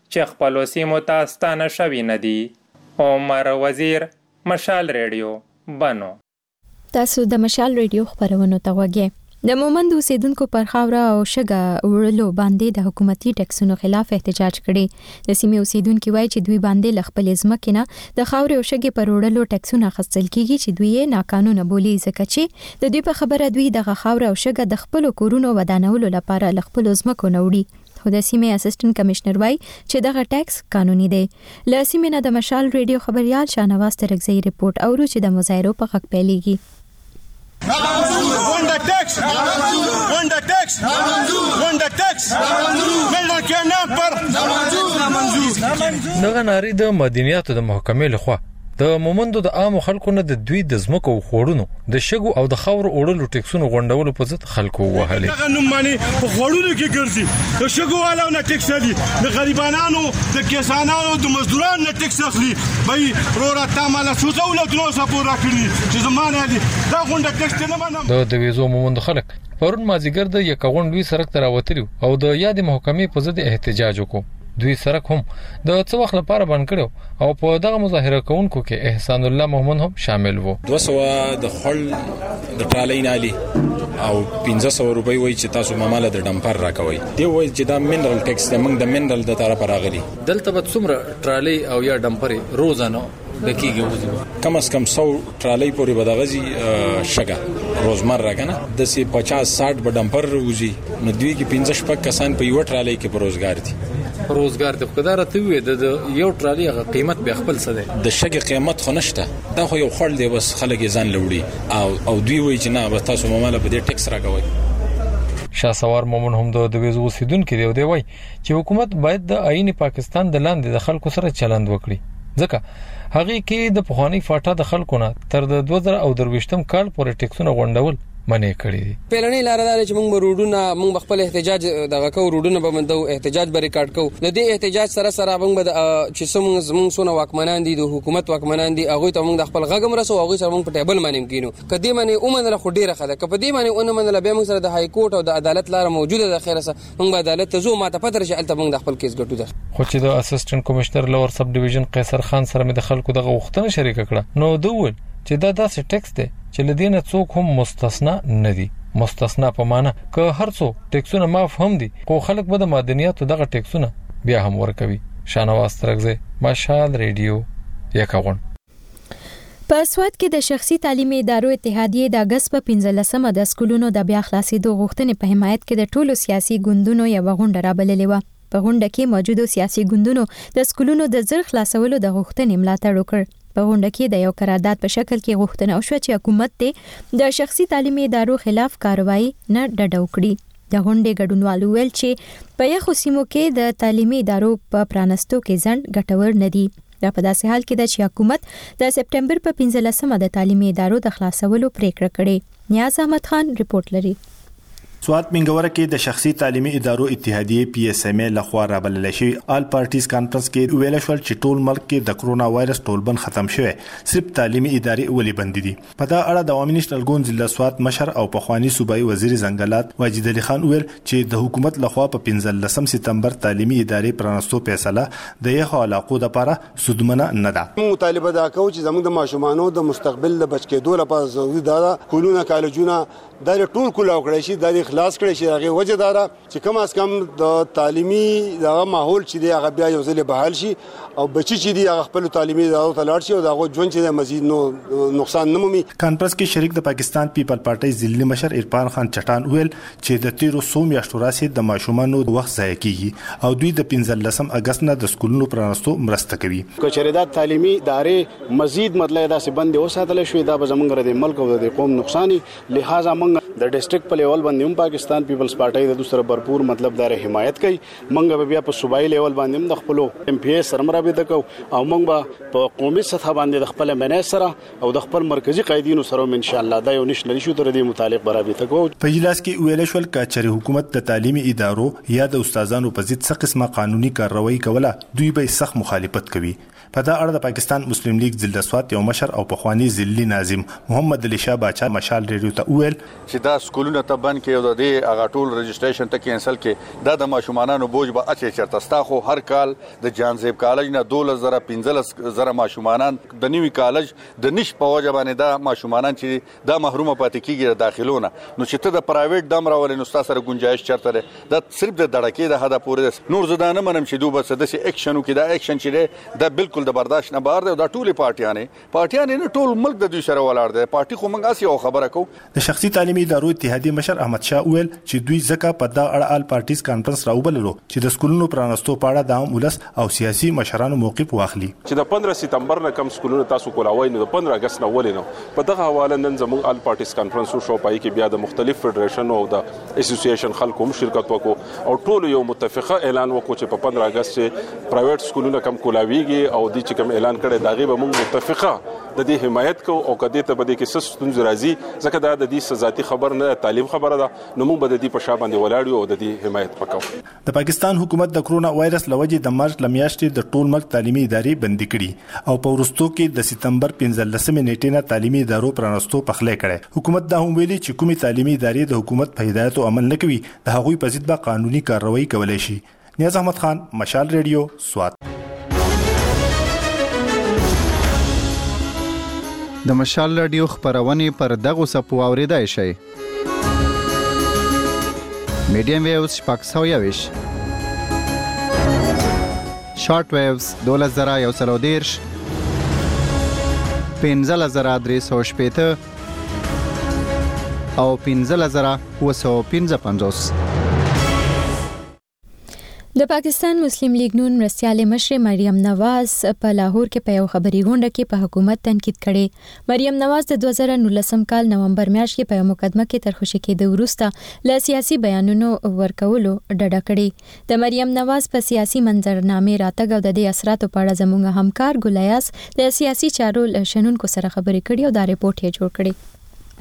چې خپلو سیمو ته ستانه شوي نه دي. عمر وزیر، مشال ریډیو، بنو. تاسو د مشال ریډیو خبرونو ته وګورئ. د مومند اوسیدونکو پر خاوره او شګه وړلو باندې د حکومتي ټیکسونو خلاف احتجاج کړي. د سیمې اوسیدونکو وایي چې دوی باندې لخپل ځمکې نه د خاورې او شګې پر وړلو ټیکسونه اخیستل کیږي چې دوی یې ناقانونه بولي، ځکه چې د دوی په خبره دوی د خاورې او شګه د خپل کورونو ودانولو لپاره لخپل ځمکو نه وړي. خو د سیمې اسسټنټ کمشنر وایي چې دغه ټیکس قانوني دی. له سیمې نه د مشال ریډیو خبريال شاهنواز ترکزی ریپورت اورو چې د مظاهرو په حق پیلېږي. Wonder tax, wonder tax, wonder tax, ملنا کېنا پر دغه ناری د مدنیاتو د محکمې لخوا د مومندو د عام خلکو نه د دوی د ځمکو خوړونو د شګو او د خاور اوړلو ټیکسونو غونډولو په ضد خلکو وهلې. دغه نوم باندې په خوړونو کې ګرځي، د شګو والو نه ټیکس دي، د غریبانو د کسانانو د مزدورانو نه ټیکس اخلي. بای رورا تاماله سوزو له دنو سپور راکړي چې زمانه دي دا غونډه ټیکس نه منم. د دویزو مومندو خلک پرون مازیګر د یک غونډوي سرک تر راوتلی او د یاد محکمې په ضد احتجاج وکړ. دوی سرک هم د څو وخت لپاره بند کړو او په دغه مظاهره کوونکو کې احسان الله محمد هم شامل وو. دوه سوه د خل د ټرالۍ نالي او پنځه سوه روپۍ وای چې تاسو ماماله د ډمپر راکوي. دی وای چې دا منرال ټیکس د موږ د منرال د طرفه راغلي. دلته به څومره ټرالۍ او یا ډمپر روزانه دکیږي وځي؟ کم از کم سو ټرالۍ پورې بدغزي شګه روزمره کنه د سی پچاس ساठ به ډمپر وځي. نو دوی کې پنځه شپږ کسان په یو ټرالۍ کې په روزګار دي. روزګار د خدای ته وي د یو ټرالۍ غ قیمت به خپل څه دی؟ د شګې قیمت خو نشته، دا خو یو خړل دی بس خلک ځان لوړي او او دوی وایي چې نه بس تاسو ماماله په دې ټیکس راکوي. شاسوار مومن هم د دویزو اوسیدونکو دی دی وایي چې حکومت باید د آئین پاکستان د لاندې د خلکو سره چلند وکړي، ځکه هغه کې د پخوانی فاټا د خلکو نه تر د دوه زره او درویشتم کال پورې ټیکسونه غونډول منې کړی دي. پلانې لار دا چې موږ روډونه موږ خپل احتجاج دغه کو روډونه به مندو احتجاج به ریکارډ کو. د دې احتجاج سره سره موږ به چې څومره موږ سونه واکمنان دي د حکومت واکمنان دي هغه ته موږ د خپل غږم رسو هغه سره موږ په ټیبل باندې کینو. کدی باندې اومنه خو ډیره خده کپدی باندې اونمنه منل به موږ سره د های کورټ او د عدالت لار موجوده ده. خیره سره موږ به عدالت ته زو ماته پته راشي الته موږ د خپل کیس ګټو ده. خو چې د اسسټنټ کمشنر لور سب ډیویژن قیصر خان سره مې د خلکو دغه وختونه شریک کړه نو دوی چې دا داسې ټیکس دی چې لدینه څوک هم مستثنا نه دي. مستثنا په معنا که هر څو ټیکسونه معاف هم دي خو خلک به د معدنیاتو دغه ټیکسونه بیا هم ورکوي. شاهنواز ترکزی، مشال ریډیو، یکاغون. په سواد کې د شخصي تعلیمي ادارو اتحادیه د اگست په پنځلسمه د سکولونو د بیا خلاصېدو غوښتنې په حمایت کې د ټولو سیاسي ګوندونو یو غونډه رابللې و. په غونډه کې موجودو سیاسي ګوندونو د سکولونو د زر خلاصولو د غوښتنې ملاتړ وکړ. په غونډه کې د یو قرارداد په شکل کې غوښتنه وشوه چې حکومت ته د شخصي تعلیمي ادارو خلاف کاروایی نه ډډه وکړي. د غونډې ګډونوالو ویل چې په یخو سیمو کې د تعلیمي ادارو په پرانستو کې ځنډ ګټور نه دي. دا په داسې حال کې ده چې حکومت د سپټمبر په پنځلسمه د تعلیمي ادارو د خلاصولو پریکړه کړې. نیاز احمد خان ریپورت لري. سواد منګوره کې د شخصي تعلیمي ادارو اتحادیه پی اس ام ای لخوا رابلل شوی آل پارټیز کانفرنس کې ویل شو چې ټول ملک کې د کرونا وایرس ټولبند ختم شوی، صرف تعلیمي ادارې ولې بند دي. په دا اړه د عوامي نېشنل ګوند ضلع سواد مشر او پخوانی صوبایي وزیر زنګلات واجد علي خان ویل چې د حکومت لخوا په پنځلسم سپتمبر تعلیمي ادارې پرانستو فیصله د یو علاقو لپاره سودمنه نه ده. مطالبه دا کوي چې زموږ د ماشومانو د مستقبل د بچ کېدو لپاره ضروري ده کولونه کالجونه دا ټول کولاو کړی شي، دا خلاص کړی شي. هغه وجه دارا چې کم از کم د تعلیمي دغه ماحول چې دی هغه بیا یو ځل بحال شي او بچی چې دی هغه خپل تعلیمي ادارو ته لاړ شي او دغه ژوند چې مزید نو نقصان نه مومي. کانفرنس کې شریک د پاکستان پیپل پارټي ضلعي مشر عرفان خان چټان ویل چې د تیرو سو میاشتو راځي د ماشومانو وخت ضایع کیږي او دوی د پنځلسم اگست نه د سکولونو پرانستو مرسته کوي. کچریدات تعلیمي ادارې مزید مطلب دا سه بند وساتل شوی دا به زمونږ د ملک او د قوم نقصان لہذا موږ د ډیسټریکټ په لیول باندې هم پاکستان پیپلز پارټي د دوسر भरपूर مطلب دار حمایت کوي. موږ به بیا په صوبایي لیول باندې هم د خپل ایم پی ای سره مرابطه کوو او موږ په قومي سطح باندې د خپل منځ سره او د خپل مرکزی قائدینو سره ان شاء الله دا یو نشنل شو تر دې متعلق مرابطه کوو. په اجلاس کې ویل شو چې حکومت د تعلیمي ادارو یا د استادانو په ضد څه قسمه قانوني کاروایی کوله دوی به سخت مخالفت کوي. په دا اړه د پاکستان مسلم لیگ ضلع سوات یو مشر او پخوانی ضلعي ناظم محمد علي شاه باچا مشال ریډیو ته وویل چې دا سکولونه ته بند کې او د دې هغه ټول رجسټریشن ته کینسل کې دا د ماشومانانو بوج به اچي چرته ستا خو هر کال د جانزیب کالج نه دولس زره پنځلس زره ماشومانان د نیوي کالج د نش په وجه باندې دا ماشومانان چې دا محرومه پاتې کیږي د داخلونه نو چې ته د پرایویټ دم راولې نو ستا سره گنجائش چرته ده دا صرف د دړکې د حدا پورې نور زدانه منم چې دوی بس د اکشنو کې دا اکشن چې دا بالکل د برداشت نه بهر دی دا ټولي پارټیانې پارټیانې نه ټول ملک د دوی سره ولاړ دی پارټي خو موږ اسی او خبره کو د شخصي تعلیمي ادارو اتحادیه مشر احمد شاه ویل چې دوی ځکه په دا اړه آل پارټیز کانفرنس راوبللو چې د سکولونو پرانستو پاړه د عام ولس او سیاسي مشرانو موقف واخلي چې د پندرہ سپتمبر نه کم سکولونو تاسو کولاوي نو د پندرہ اگست نه ولې نو په دغه حواله نن زموږ آل پارټیز کانفرنس شو پای کې بیا د مختلف فدریشن او د اسوسییشن خلکو هم شرکت وکړو او ټول یو متفقه اعلان وکړو چې په پندرہ اگست چې پرایویټ سکولونه کم کولاویږي او د چې کم اعلان کړي دا غي به موږ متفقه د دې حمایت کو او کدی ته بده کې سستون راځي ځکه دا د دې سزاتي خبر نه تعلیم خبره ده نو موږ به د دې په شا باندې ولاړ یو او د دې حمایت وکړو د پاکستان حکومت د کرونا وایرس لوجې د مارچ لمیاشتې د ټول ملک تعلیمي ادارې بندي کړي او په ورستو کې د سپتمبر پنځلسمې نیټې نه تعلیمي ادارو پرانستو پخلې کړي حکومت دا هم ویلي چې کومي تعلیمي ادارې د حکومت په هدایت او عمل نه کوي د هغوی په ضد به قانوني کارروایي کولای شي نیاز احمد خان مشال ریډیو سوات د مشال رادیو خبرونه پر دغه سپو اوریدای شي میډیم ویوز شپږ سوه یویش شارټ ویوز دولس زره یو سل او دېرش پنځلس زره درې سوه شپېته او پنځلس زره اووه سوه پنځه پنځوس د پاکستان مسلم لیگ نون مرستیال مشر مریم نواز په لاهور کې په یو خبري غونډه کې په حکومت تنقید کړي مریم نواز د دوه زره نولسم کال نومبر میاشت کې په مقدمه کې ترخوشي کېده وروسته له سیاسي بیانونو ورکولو ډډه کړي د مریم نواز په سیاسي منظرنامې راتګ او د دې اثراتو په اړه زموږ همکار ګولیاس د سیاسي چارو شنونکو سره خبرې کړي او دا ریپورت یې جوړ کړي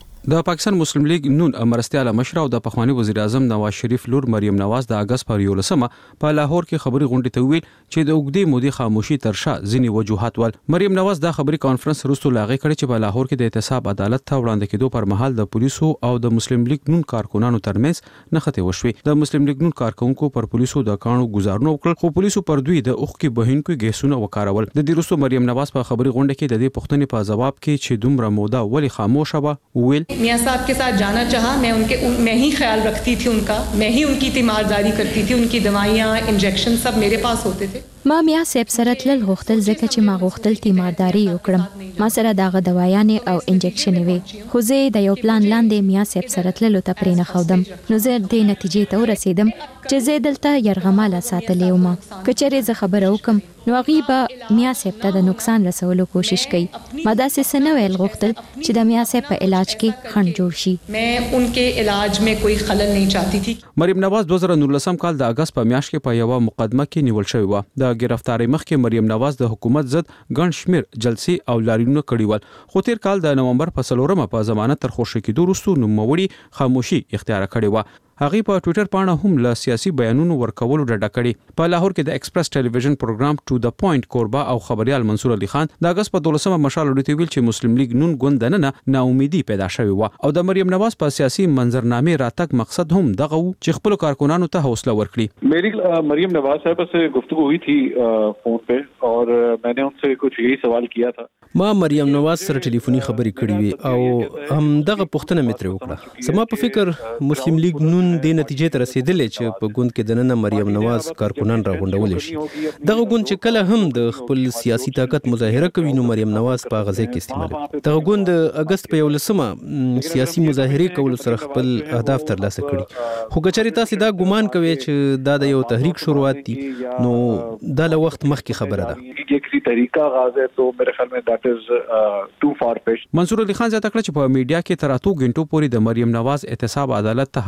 د پاکستان مسلم لیگ نون مرستیاله مشر او د پخوانی وزیر اعظم نواز شریف لور مریم نواز د اگست پر یولسمه په لاهور کې خبري غونډه ته ویل چې د اوګدې مودې خاموشي ترشا ځینی وجوهات ول مریم نواز د خبري کانفرنس وروسته لاغې کړي چې په لاهور کې د احتساب عدالت ته وړاندې کېدو پر مهال د پولیسو او د مسلم لیگ نون کارکونانو ترمنځ نښته وشوي د مسلم لیگ نون کارکونکو پر پولیسو د کانو گزارنو وکړ خو پولیسو پر دوی د اوخ کې بهینکو ګیسونه وکارول د دې وروسته مریم نواز په خبري غونډه کې د دې پوښتنې په جواب کې چې دومره موده ولی خاموشه و ویل میاں صاحب के साथ जाना चाहा मैं उनके उन, मैं ही ख्याल रखती थी उनका मैं ही उनकी तीमारदारी करती थी उनकी दवाइयाँ इंजेक्शन सब मेरे पास होते थे ما میا سیب سره تل غوښتل ځکه چې ما غوښتل تیمارداري وکړم ما سره دغه دوايانې او انجکشن وي خو زه د یو پلان لاندې میا سیب سره تل ته پرې نه خودم نو زه د نتیجې ته ورسیدم چې زه دلته يرغماله ساتلې وم کچره زه خبره وکم نو غیبه میا سیب ته د نقصان رسولو کوشش کوي ما دا څه نه ویل غوښتل چې د میا سیب په علاج کې خنډ جوړ شي मैं उनके इलाज में कोई खलल नहीं चाहती थी مریم نواز دوه زره نولسم کال د اگست په میاشت کې په یو مقدمه کې نیول شوی و د گرفتاری مخکې مریم نواز د حکومت ضد ګڼ شمیر جلسې او لاریونونه کړي ول خو تیر کال د نومبر په څلورمه په ضمانت تر خوشی کېدو وروسته نوموړي خاموشي اختیار کړې و هغه په ټوئیټر باندې هم له سیاسي بیانونو ورکولو ډډه کړې په لاهور کې د ایکسپریس ټلویزیون پروګرام ټو د پوینټ کوربا او خبريال منصور علي خان د اگست په دولسمه مشال وړي ویل چې مسلم لیگ نون ګوندنه نا امیدي پیدا شوی و او د مریم نواز په سیاسي منظرنامې راتګ مقصد هم دغه و چې خپل کارکونانو ته حوصله ورکړي मेरी मरियम नवाज साहब से गुफ्तगू हुई थी फोन पे और मैंने उनसे कुछ यही सवाल किया था ما مریم نواز سره ټلیفوني خبرې کړې وي او هم دغه پوښتنه مې ترې وکړه زما په فکر مسلم لیگ نون د نتیجې ته رسیدلې چې په ګوند کې دننه مریم نواز کارکونان راغونډول شي دغه ګوند چې کله هم د خپل سیاسي طاقت مظاهره کوي نو مریم نواز په غزه کې استعمال دغه ګوند اگست په یولسمه سیاسي مظاهره کول سره خپل اهداف ترلاسه کړي خو کچري تاسو دا ګومان کوي چې دا د یو تحریک شروعات دي نو دا له وخت مخکې خبره ده ये किसी तरीका आगाज है तो मेरे ख्याल में दैट इज टू फार-फेच्ड منصور علي خان زیاته کړ چې په میډیا کې تر اتو غنټو پورې د مریم نواز احتساب عدالت ته حاضرېدو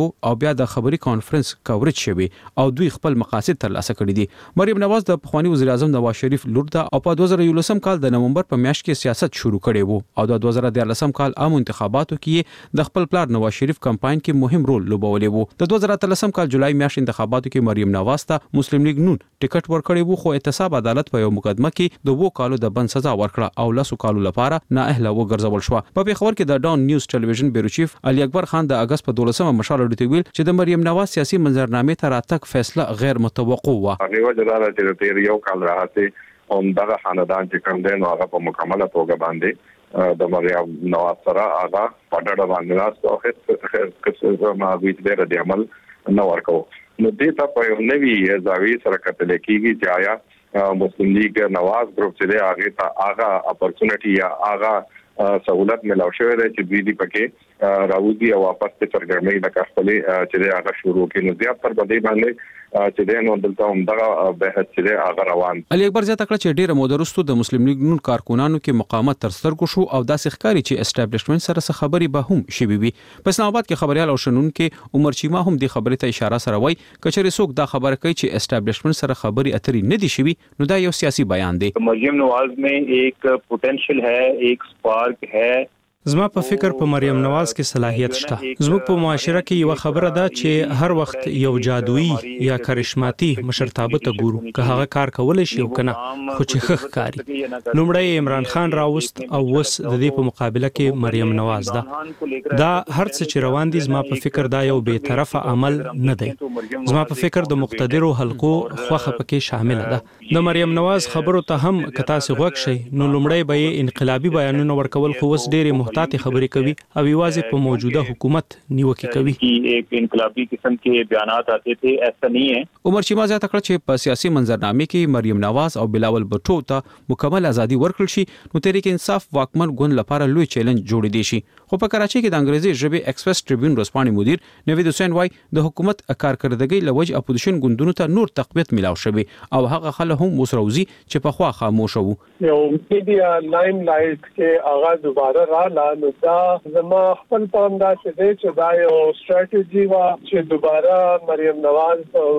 او بیا د خبري کانفرنس کاورج شوی او دوی خپل مقاصد ترلاسه کړي دي مریم نواز د پخوانی وزیر اعظم نواز شریف لور ده او په دوه زره یولسم کال د نومبر په میاشت کې سیاست شروع کړي وو او د دوه زره دیارلسم کال عام انتخاباتو کې د خپل پلار نواز شریف کمپاین کې مهم رول لوبولی وو د دوه زره اتلسم کال جولای میاشت انتخاباتو کې مریم نواز ته مسلم لیگ نون ټیکټ ورکړی وو خو احتساب عدالت په یو مقدمه کې د وو کالو د بند سزا ورکړه او لاسو کالو لپاره نااهله وګرځول شو په پیښور کې د ډاون نیوز ټلویزیون بیرو چیف علي اکبر خان د اگست په دولسمه مشال اډیټ ویل چې د مریم نواز سیاسي منظرنامې ته راتګ فیصله غیر متوقع و هغه وجدار چې تیر یو کال راځي هم دغه خاندان چې کوم دی نو هغه په مکمله توګه باندې د مریم نواز سره هغه پټړه باندې راځي او هیڅ څه ما ویل دی عمل نو ورکو نو دې ته په یو نوې زاویه سره کتل کېږي چې آیا مسلم لیگ نواز ګروپ چې دی هغه ته هغه اپورچونټي یا هغه سہولت ملاو شوې ده چې دوی دې پکې راوځي او واپس ته سرګرمۍ د خپلې چې هغه شروع کړي نو زیات تر باندې باندې چې د نو دلته هم دا بحث چې هغه روان علي اکبر زیاته کړ چې ډیره موده وروسته د مسلم لیگ نون کارکونانو کې مقاومت تر سترګو شو او داسې ښکاري چې اسټابلیشمنت سره څه خبري به هم شوي وي په اسلام آباد کې خبريال او شنون کې عمر چیما هم د خبرې ته اشاره سره وای کچې څوک دا خبره کوي چې اسټابلیشمنت سره خبري اتري نه دي شوي نو دا یو سیاسي بیان دی مریم نواز में एक पोटेंशियल है एक स्पार्क है زما په فکر په مریم نواز کې صلاحیت شته زموږ په معاشره کې یو خبره ده چې هر وخت یو جادویي یا کرشماتي مشرتابه ته ګورو که هغه کار کولای شي او کنه خو چې خخ کاری لومړی عمران خان راوست او وس د دې په مقابله کې مریم نواز ده دا هر څه چې روان دي زما په فکر دا یو بے طرفه عمل نه دی زما په فکر د مقتدرو حلقو خوخه پکې شامل ده د مریم نواز خبرو ته هم کتا سي غوښ شي نو لومړی به انقلابي بیانونه ورکول خو وس ډېر تاته خبرې کوي او یوازې په موجوده حکومت نیوکه کوي ایک انقلابی قسم کے بیانات آتے تھے ایسا نہیں ہے عمر چیما زیاته کړ چې په سیاسي منظرنامه کې مریم نواز او بلاول بټو ته مکمل ازادي ورکړل شي نو تحریک انصاف واکمن ګوند لپاره لوی چیلنج جوړ دی شي خو په کراچي کې د انګریزي ژبې ایکسپریس ټریبیون رسپاني مدیر نوید حسین وای د حکومت کارکردګۍ لوج اپوزیشن ګوندونو ته نور تقویت ملاو شوی او هغه خلک هم وسروزي چې په خوا خاموش وو یو میډیا لایم لایټ کې هغه دوباره را نو دا زما خپل پام دا چې دی چې دا یو ستراتیژي وا چې دوباره مریم نواز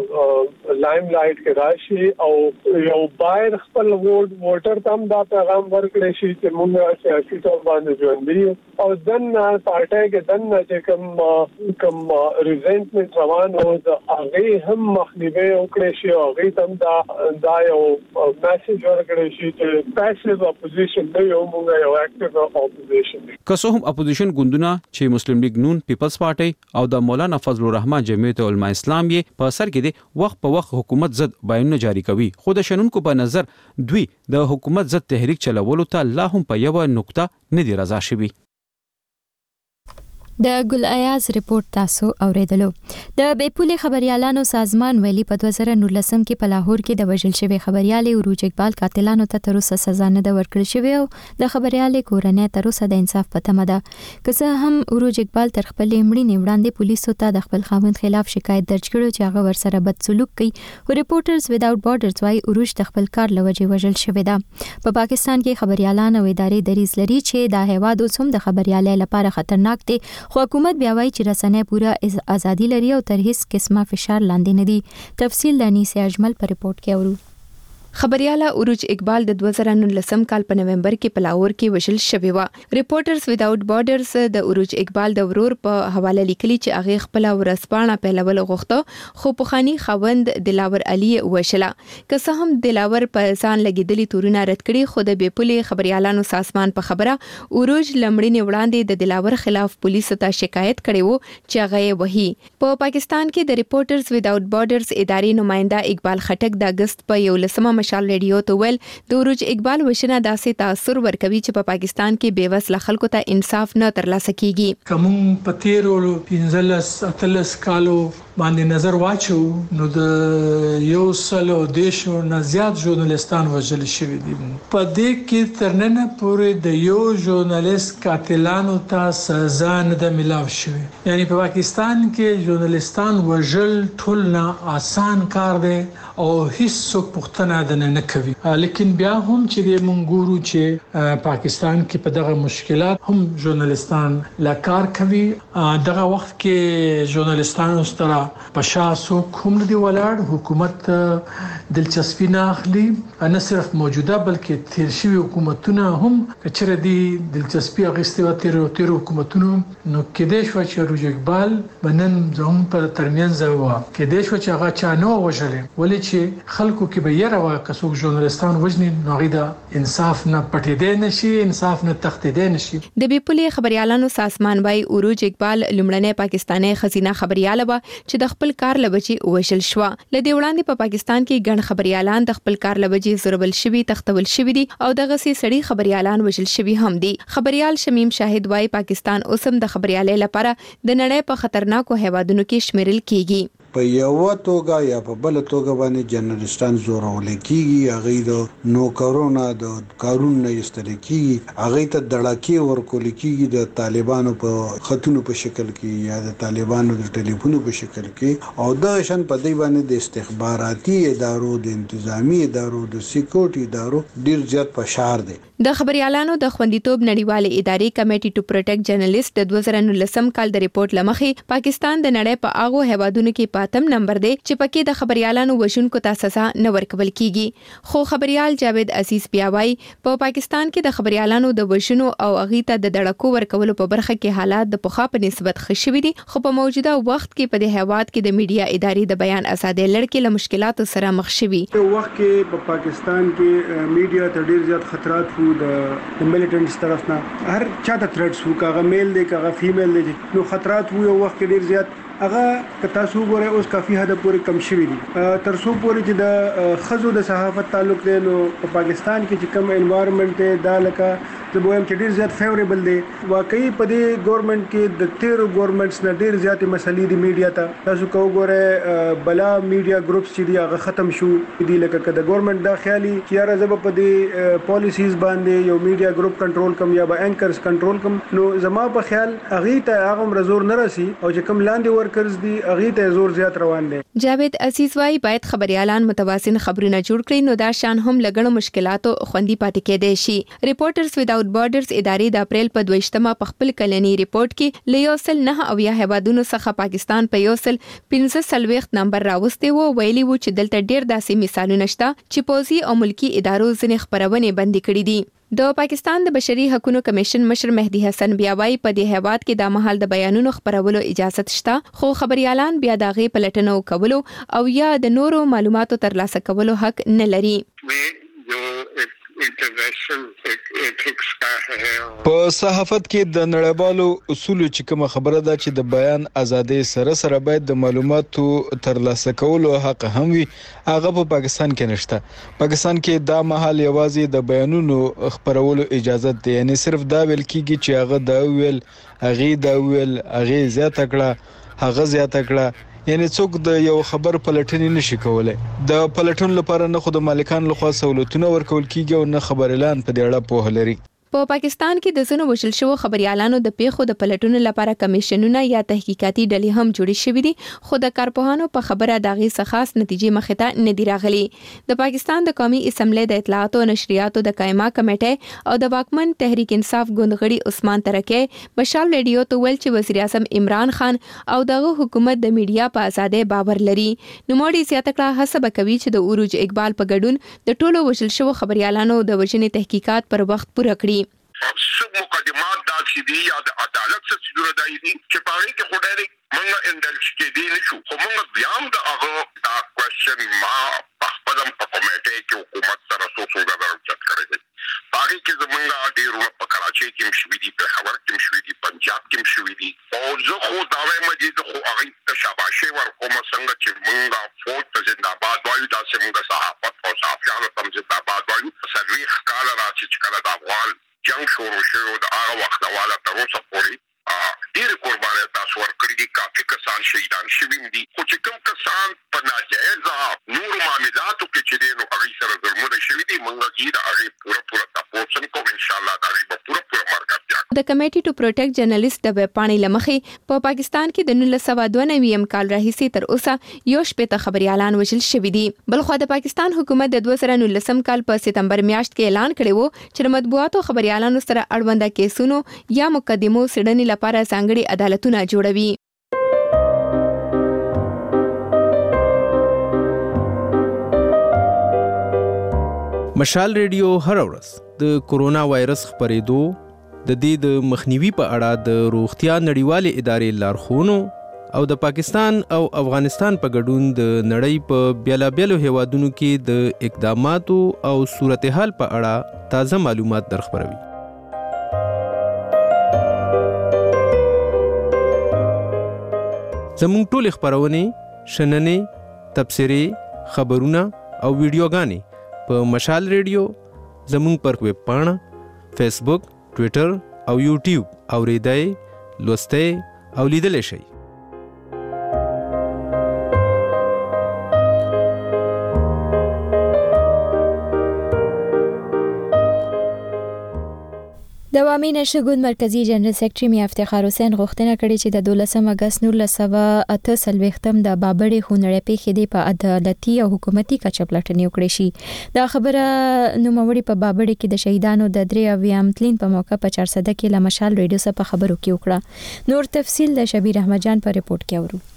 لایم لایټ کې راشي او یو بایر خپل ووټ ووټر تام دا پیغام ورکړي شي چې موږ سیاسي تور باندې ژوند دي او دن پارټای کې دن چې کوم کوم ریزنټمنت روان او هغه هم مخنیوي وکړي شي او هغه تام دا دا یو میسج ورکړي شي چې پاسیو اپوزیشن دی او موږ یو اکټیو اپوزیشن که څه هم اپوزیشن ګوندونه چې مسلم لیگ نون پیپلز پارټي او د مولانا فضل الرحمن جمعیت علماء اسلام یې په سر کې دي وخت په وخت حکومت ضد بیانونه جاری کوي خو د شنونکو په نظر دوی د حکومت ضد تحریک چلولو ته لا هم په یو نقطه نه دی رضا شوي د ګل ایاز ریپورت تاسو اوریدلو د بیپولې خبريالانو سازمان ویلي په دوه زره نولسم کې په لاهور کې د وژل شوی خبريال عروج اقبال قاتلانو ته تر اوسه سزا نه ده ورکړل شوې او د خبريال کورنۍ تر اوسه د انصاف په تمه ده که څه هم عروج اقبال تر خپل مړینې وړاندې پولیسو ته د خپل خاوند خلاف شکایت درج کړو چې هغه ورسره بد سلوک کوي او ریپورټرز وداوټ بارډرز وايي عروج د خپل کار لوجه وژل شوی ده په پا پاکستان کې خبريالان او ادارې دریز لري چې د هیواد اوس هم د خبريالۍ لپاره خطرناک دي خو حکومت بیا وایي چې رسنۍ پوره ازادي لري او تر هیڅ قسمه فشار لاندې نه دي تفصیل د انیس اجمل په ریپورت کې اورو خبرياله عروج اقبال د دوه زره نولسم کال په نومبر کې په لاهور کې وژل شوی و ریپورټرز وداوټ بارډرز د عروج اقبال د ورور په حواله لیکلي چې هغه خپل ورسپانه په لول غوښته خو پخانی خوند دلاور علي وشله که څه هم دلاور په ځان لګیدلي تورونه رد کړي خو د بیپولې خبريالانو سازمان په خبره عروج لمړینه وړاندې د دلاور خلاف پولیسو ته شکایت کړي وو چې هغه وਹੀ په پاکستان کې د ریپورټرز وداوټ بارډرز ادارې نماینده اقبال خټک د اگست په یولسمه مشال ریډیو ته ویل د عروج اقبال وشنه داسې تاثیر ورکوي چې په پاکستان کې بیوسله خلکو ته انصاف نه ترلاسه کیږي کوم په تیرو پنځلس اتلس کالو باندې نظر واچو نو د یو سلو دیشو نه زیات ژورنالستان وژل شوي دي. په دې کې ترننه پورې د یو ژورنالست قاتلانو ته سزا نه ده ملاو شوی. یعنی په پاکستان کې ژورنالستان وژل ټول نه آسان کار دی او هیڅ پوښتنه ده نه کوي. لیکن بیا هم چې د منګورو چې پاکستان کې په دغه مشکلات هم ژورنالستان لا کار کوي. دغه وخت کې ژورنالستانو سره په شاسو کوم دی ولاړ حکومت دلچسپي نه اخلي، نه صرف موجوده بلکې تیر شوی حکومتونه هم کچره دي دلچسپي اخیستي و تیر تیر حکومتونو نو کېدې شو چې روج اقبال بنن زموږ په ترمنځ و کېدې شو چې هغه چا نه وژلې ولې چې خلکو کې به یره وا کڅوګ ژورنالستان وژني نو غیدا انصاف نه پټېدې نشي، انصاف نه تختېدې نشي. د بیپولې خبريالانو ساسمان بای عروج اقبال لمړنۍ پاکستاني خزینه خبرياله و چې د خپل کار لبچي وشل شو. لدې وړاندې په پاکستان کې ګڼ خبريالان د خپل کار لبچي زربل شوی تختول شوی دي او دغه سي سړي خبريالان وشل شوی هم دي. خبريال شمیم شاهد وای پاکستان اوسم د خبريالۍ لپاره د نړۍ په خطرناکو هیوادونو کې شمیرل کیږي. په یو توګه یا په بل توګه باندې جرنالستان زورول کیږي، هغه د نو کرونا د قانون نه استل کیږي، هغه ته دړاکې ورکول کیږي د طالبانو په خطونو په شکل کې یا د طالبانو د ټلیفونو په شکل کې او د شن په دی باندې د استخباراتي ادارو د انتظامی ادارو د سکیورټي ادارو ډیر زیات فشار دی. د خبريالانو د خوندیتوب نړیوالې ادارې کمیټي ټو پروټیکټ جرنالست د دوه زره نولسم کال د ریپورت لمخې پاکستان د نړۍ په هغه هیوادونو کې پاتم نمبر دی چې پکې د خبريالانو وژونکو ته سزا نه ورکول کیږي. خو خبريال جاوید عزیز پیاوای په پاکستان کې د خبريالانو د وژنو او اغي ته د دړکو ورکولو په برخه کې حالات د پخوا په نسبت ښه شوي دي، خو په موجوده وخت کې په دې هیواد کې د میډیا ادارې د بیان ازادۍ لړکې له مشکلاتو سره مخ شوي. په وخت کې په پاکستان کې میډیا ته ډیر زیات خطرات وو د ملیټنټس طرف نه، هر چاته تھریټس وو، کاغه میل دی کاغه فیمیل دی، نو خطرات وو. یو وخت کې ډیر زیات هغه کتا سو غره اوس کافي حد پورې کم شوی دي. تر څو پورې چې د خزو د صحافت تعلق دی نو په پاکستان کې چې کم انوایرنمنت دی دا لکه زه به هم چې ډیر زیات فیوریبل دی. واقعي په دې ګورنمنت کې د تیر ګورنمنټس نه ډیر زیات مسلې دي میډیا ته. تاسو کو غره بلا میډیا ګروپس چې دی هغه ختم شو دي، لکه کده ګورنمنت دا خیالي چې یاره زب په دې پالیسیز باندې یو میډیا ګروپ کنټرول کم یا به انکرز کنټرول کم، نو زما په خیال اغه ته هغه مرزور نه راسي او چې کم لاندې ورکرز دي اغه ته زور زیات روان دي. جاوید عزیز وای باید خبريالان متوازن خبرونه جوړ کړي نو دا شان هم لګڼو مشکلاتو خوندي پاتې کېدای شي. ریپورټرز وداوټ بارډرز ادارې د اپریل په دویشتمه په خپل کلنی ریپورت کې لیوسل نه او یا هیوادونو څخه پاکستان په یوسل پنځه سلويخت نمبر راوستي وو. ویلي وو چې دلته ډیر داسې مثالونه شته چې پوزي او ملکی ادارو ځنې خبرونه بندي کړې دي. د پاکستان د بشري حقوقو کمیشن مشر مهدی حسن بیاوای په دې هیواد کې د محل د بیانونو خبرولو اجازه شته، خو خبريالان بیا دغه پلټنو کولو او یا د نورو معلوماتو ترلاسه کولو حق نه لري. په صحافت کې د نړیوالو اصولو چې کوم خبره ده چې د بیان ازادي سره سره باید د معلوماتو ترلاسه کولو حق هم وي، هغه په پاکستان کې نشته. پاکستان کې دا محل یوازې د بیانونو خبرولو اجازه ده، یعنی صرف دا ویل کیږي چې هغه دا ویل هغه دا ویل هغه زیاته کړه هغه زیاته کړه، یعنی څوک د یو خبر پلټنې نشي کولای. د پلټن لپاره نه خود مالکان لخوا سہولتونه ورکول کیږي او نه خبر اعلان په دې اړه په لري. په پاکستان کې د زنو وشل شو خبريالانو د پیښو د پلټونو لپاره کمیشنونه یا تحقیقاتي ډلې هم جوړې شوې دي، خو د کارپوهانو په خبره داغي څخه خاص نتیجې مخې ته نه دی راغلي. د پاکستان د قومي اسمبلی د اطلاعات او نشریاتو د قائمه کمیټې او د واکمن تحریک انصاف ګوندغړي عثمان ترکه مشال ریډیو ته ویل چې وزیر اعظم عمران خان او دغه حکومت د میډیا په ازادۍ باور لري. نو موږ زیاته کړه حسب کوي چې د عروج اقبال په ګډون د ټولو وشل شو خبريالانو د وژنې تحقیقات پر وخت پوره کړي. څو مقدمات دا چې دی یا د عدالت څخه جوړه دی چې پاره کې خدای موږ اندل کې دی نشو، خو موږ بیا هم د هغه دا کوېشن ما په خپل په کمیټه کې حکومت سره څو څنګه درچت کړی دی. پاره کې زمونږه ډیرونه په کراچۍ کې مشوي دي، په خبر کې مشوي دي، پنجاب کې مشوي دي، او زه خو دا وایم چې خو هغه ته شاباشي ورکوم څنګه چې موږ فوت ته زنده‌باد وایو، دا چې موږ صحافت او صحافیانو ته زنده‌باد وایو. سرویخ کال راځي چې کله د افغان جنگ شروع شو د هغه وخت والا تر اوسه پورې ډېر قربانۍ تاسو ورکړي دي. کافي کسان کسان شهیدان شوي دي خو چې کوم کسان په ناجایز نور معاملاتو کې چې دي نو هغه سره ظلمونه شوي دي موږ یې د هغه پوره پوره تاسو کوم ان شاء الله دا به پوره پوره مرګ د کمیټي ټو پروټیکټ جرنالست د ویب پاڼې لمخې په پاکستان کې د نولس سوه دوه نوي کال راهیسې تر اوسه یو شپږ خبريالان وژل شوي دي. بلخو د پاکستان حکومت د دوه زره نولس کال په سپتمبر میاشت کې اعلان کړی و چې مطبوعاتو خبريالانو سره اړوند کیسونو یا مقدمو سړنې لپاره ځانګړي عدالتونه جوړوي. مشال ریډیو هر ورځ د کورونا وایرس خپرېدو د دې د مخنیوي په اړه د روغتیا نړیوالې ادارې لارښوونو او د پاکستان او افغانستان په ګډون د نړۍ په بیلابیلو هیوادونو کې د اقداماتو او صورتحال په اړه تازه معلومات درخبروي. زموږ ټول خبرونه، شننې، تبصرې، خبرونه او ویډیوګانې په مشال ریډیو، زموږ پر ویب پاڼه، فیسبوک، ټویټر او یوټیوب اوریدای، لوستای او لیدل شي. د عوامي نشرګون مرکزی جنرال سیکریټری میا افتخار حسین غوښتنه کړې چې د دولسم اگست نولس سوه اته څلوېښتم د بابړې خونړۍ پیښې د په عدالتي او حکومتي کچه پلټنې وکړې شي. دا خبره نوموړي په بابړې کې د شهیدانو د درې اویایم تلین په موقع په چارسده کې له مشال ریډیو څخه په خبرو کې وکړه. نور تفصیل د شبیر احمد جان په ریپورت کې اورو.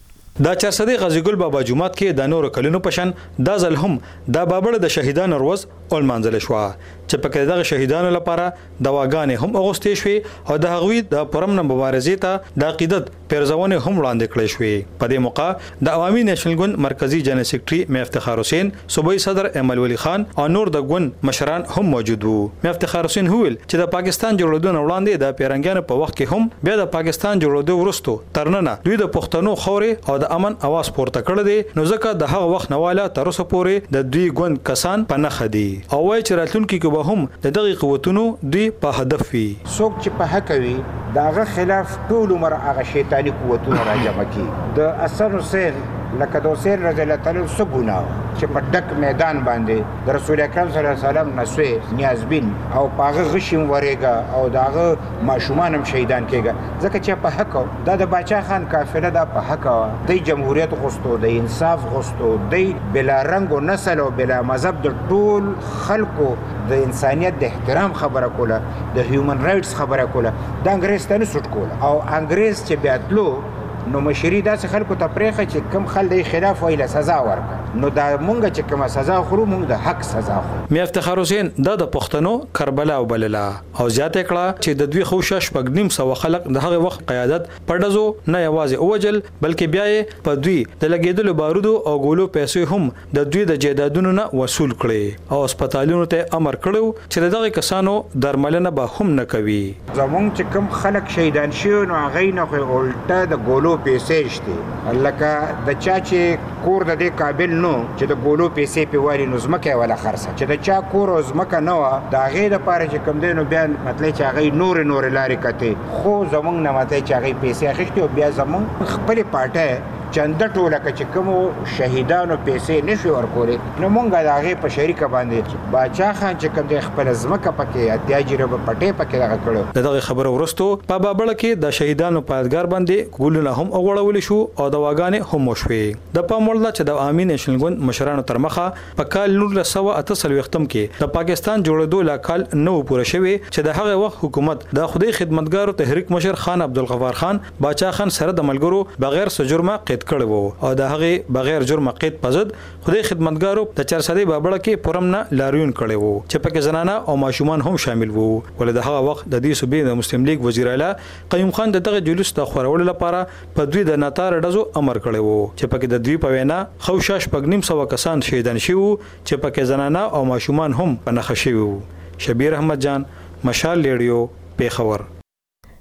دا چارسده غازی ګل بابا جمعات کې د نور کلونو پشن دا ځل هم د بابړ د شهیدانو ورځ اول منځل شو چې په کې دغه شهیدانو لپاره دواګانې هم اغوستې شوې او د هغوی د پرمن مبارزې ته د عقیدت پیرزونه هم وړاندې کړې شوې. په دې موقع د عوامي نېشنل ګوند مرکزی جنرال سیکریټری میا افتخار حسین، صوبایي صدر امل ولی خان او نور د ګوند مشران هم موجود وو. میا افتخار حسین وویل چې د پاکستان جوړېدو وړاندې د پیرنګانو په وخت کې هم بیا د پاکستان جوړېدو وروسته ترننه دوی د پښتنو خوري او د امن اواز پورته کړی دی، نو ځکه د هغه وخت نواله تر اوسه پورې د دوی ګوند کسان په نخ دي او وايي چې راتلونکي کې به هم د دغه قوتونو دوی په هدف وي. څوک چې په حق وي داغه خلاف ټول عمر هغه شیطانی قوتونه راجمع کی. د اثر حسین لکه د حسین رضی الله تعالی عنہ سګونه چې په ډک میدان باندې د رسول اکرم صلی الله علیه وسلم نسوي نیازبین او پاغه غشیم ورېګا او داغه ماشومان هم شهیدان کېګا ځکه چې په حق دا د باچا خان قافله دا په حق د جمهوریت غوښتو د انصاف غوښتو د بلا رنگ او نسل او بلا مذهب د ټول خلکو د انسانیت د احترام خبره کوله، د هیومن رائټس خبره کوله، د انګریز ته نه سټ کوله او انګریز چې بیا تلو نو مشری داسې خلکو ته پرېخه چې کم خل د خلاف ویله سزا ورکړه، نو دا مونږ چې کومه سزا خورو مونږ د حق سزا خورو. میا افتخار حسین د د پښتنو کربلا وبلله او زیاته کړه چې د دوی خوشا شپږ نیم سو خلک د هغه وخت قیادت پړدزو نه یوازې اوجل بلکې بیا یې په دوی د لګیدلو بارودو او ګولو پیسې هم د دوی د جیدادونو نه وصول کړي او هسپتالونو ته امر کړو چې دغه کسانو درملنه به هم نه کوي. زمونږ چې کوم خلک شهیدان شي نو هغه نه خو الټا د ګولو پیسې شته، لکه د چا چې کور د دې قابل نو چې د ګولو پیسې په واري نو زمکه ولا خرڅه چې د چا کور او زمکه نو دا غي د پاره چې کم دینو بیا مطلب چې هغه نور نور لارې کته خو زمونږ نه ماته چې هغه پیسې اخیستي او بیا زمونږ خپل پټه چنده ټوله چې کوم شهیدانو پیسې نشي ورکولې نو مونږ د هغه په شریکه باندې باچا خان چې کوم د خپل زمکه پکې اتیاجره په پټه پکې راغ کړو. دغه خبره ورستو په بابړ کې د شهیدانو پادګار باندې ګولونه هم اوغړول شو او د واګانې هم وشوي. د پاموړل چې د عوامي نېشنل ګوند مشرانو تر مخه په کال نولس سوه اته څلوېښتم کې د پاکستان جوړېدو لا کال نو پوره شوی چې د هغه وخت حکومت د خدای خدمتګارو تحریک مشر خان عبدالغفار خان باچا خان سره د ملګرو بغیر سجرمه کړو او د هغه بغیر جرم قید پزد خدای خدمتګارو د چارسدې بابړه کې پرمنه لاریون کړي وو چې پکې زنانه او ماشومان هم شامل وو. ولې د هغه وخت د دې صوبې د مسلم لیگ وزیر اعلی قیوم خان دغه جلوس د خورولو لپاره په دوی د ناتار ډزو امر کړي وو چې پکې د دوی په وینا خوشاش پګنیم سو کسان شهیدان شي وو چې پکې زنانه او ماشومان هم په نخښي وو. شبیر احمد جان، مشال ریډیو، پیښور.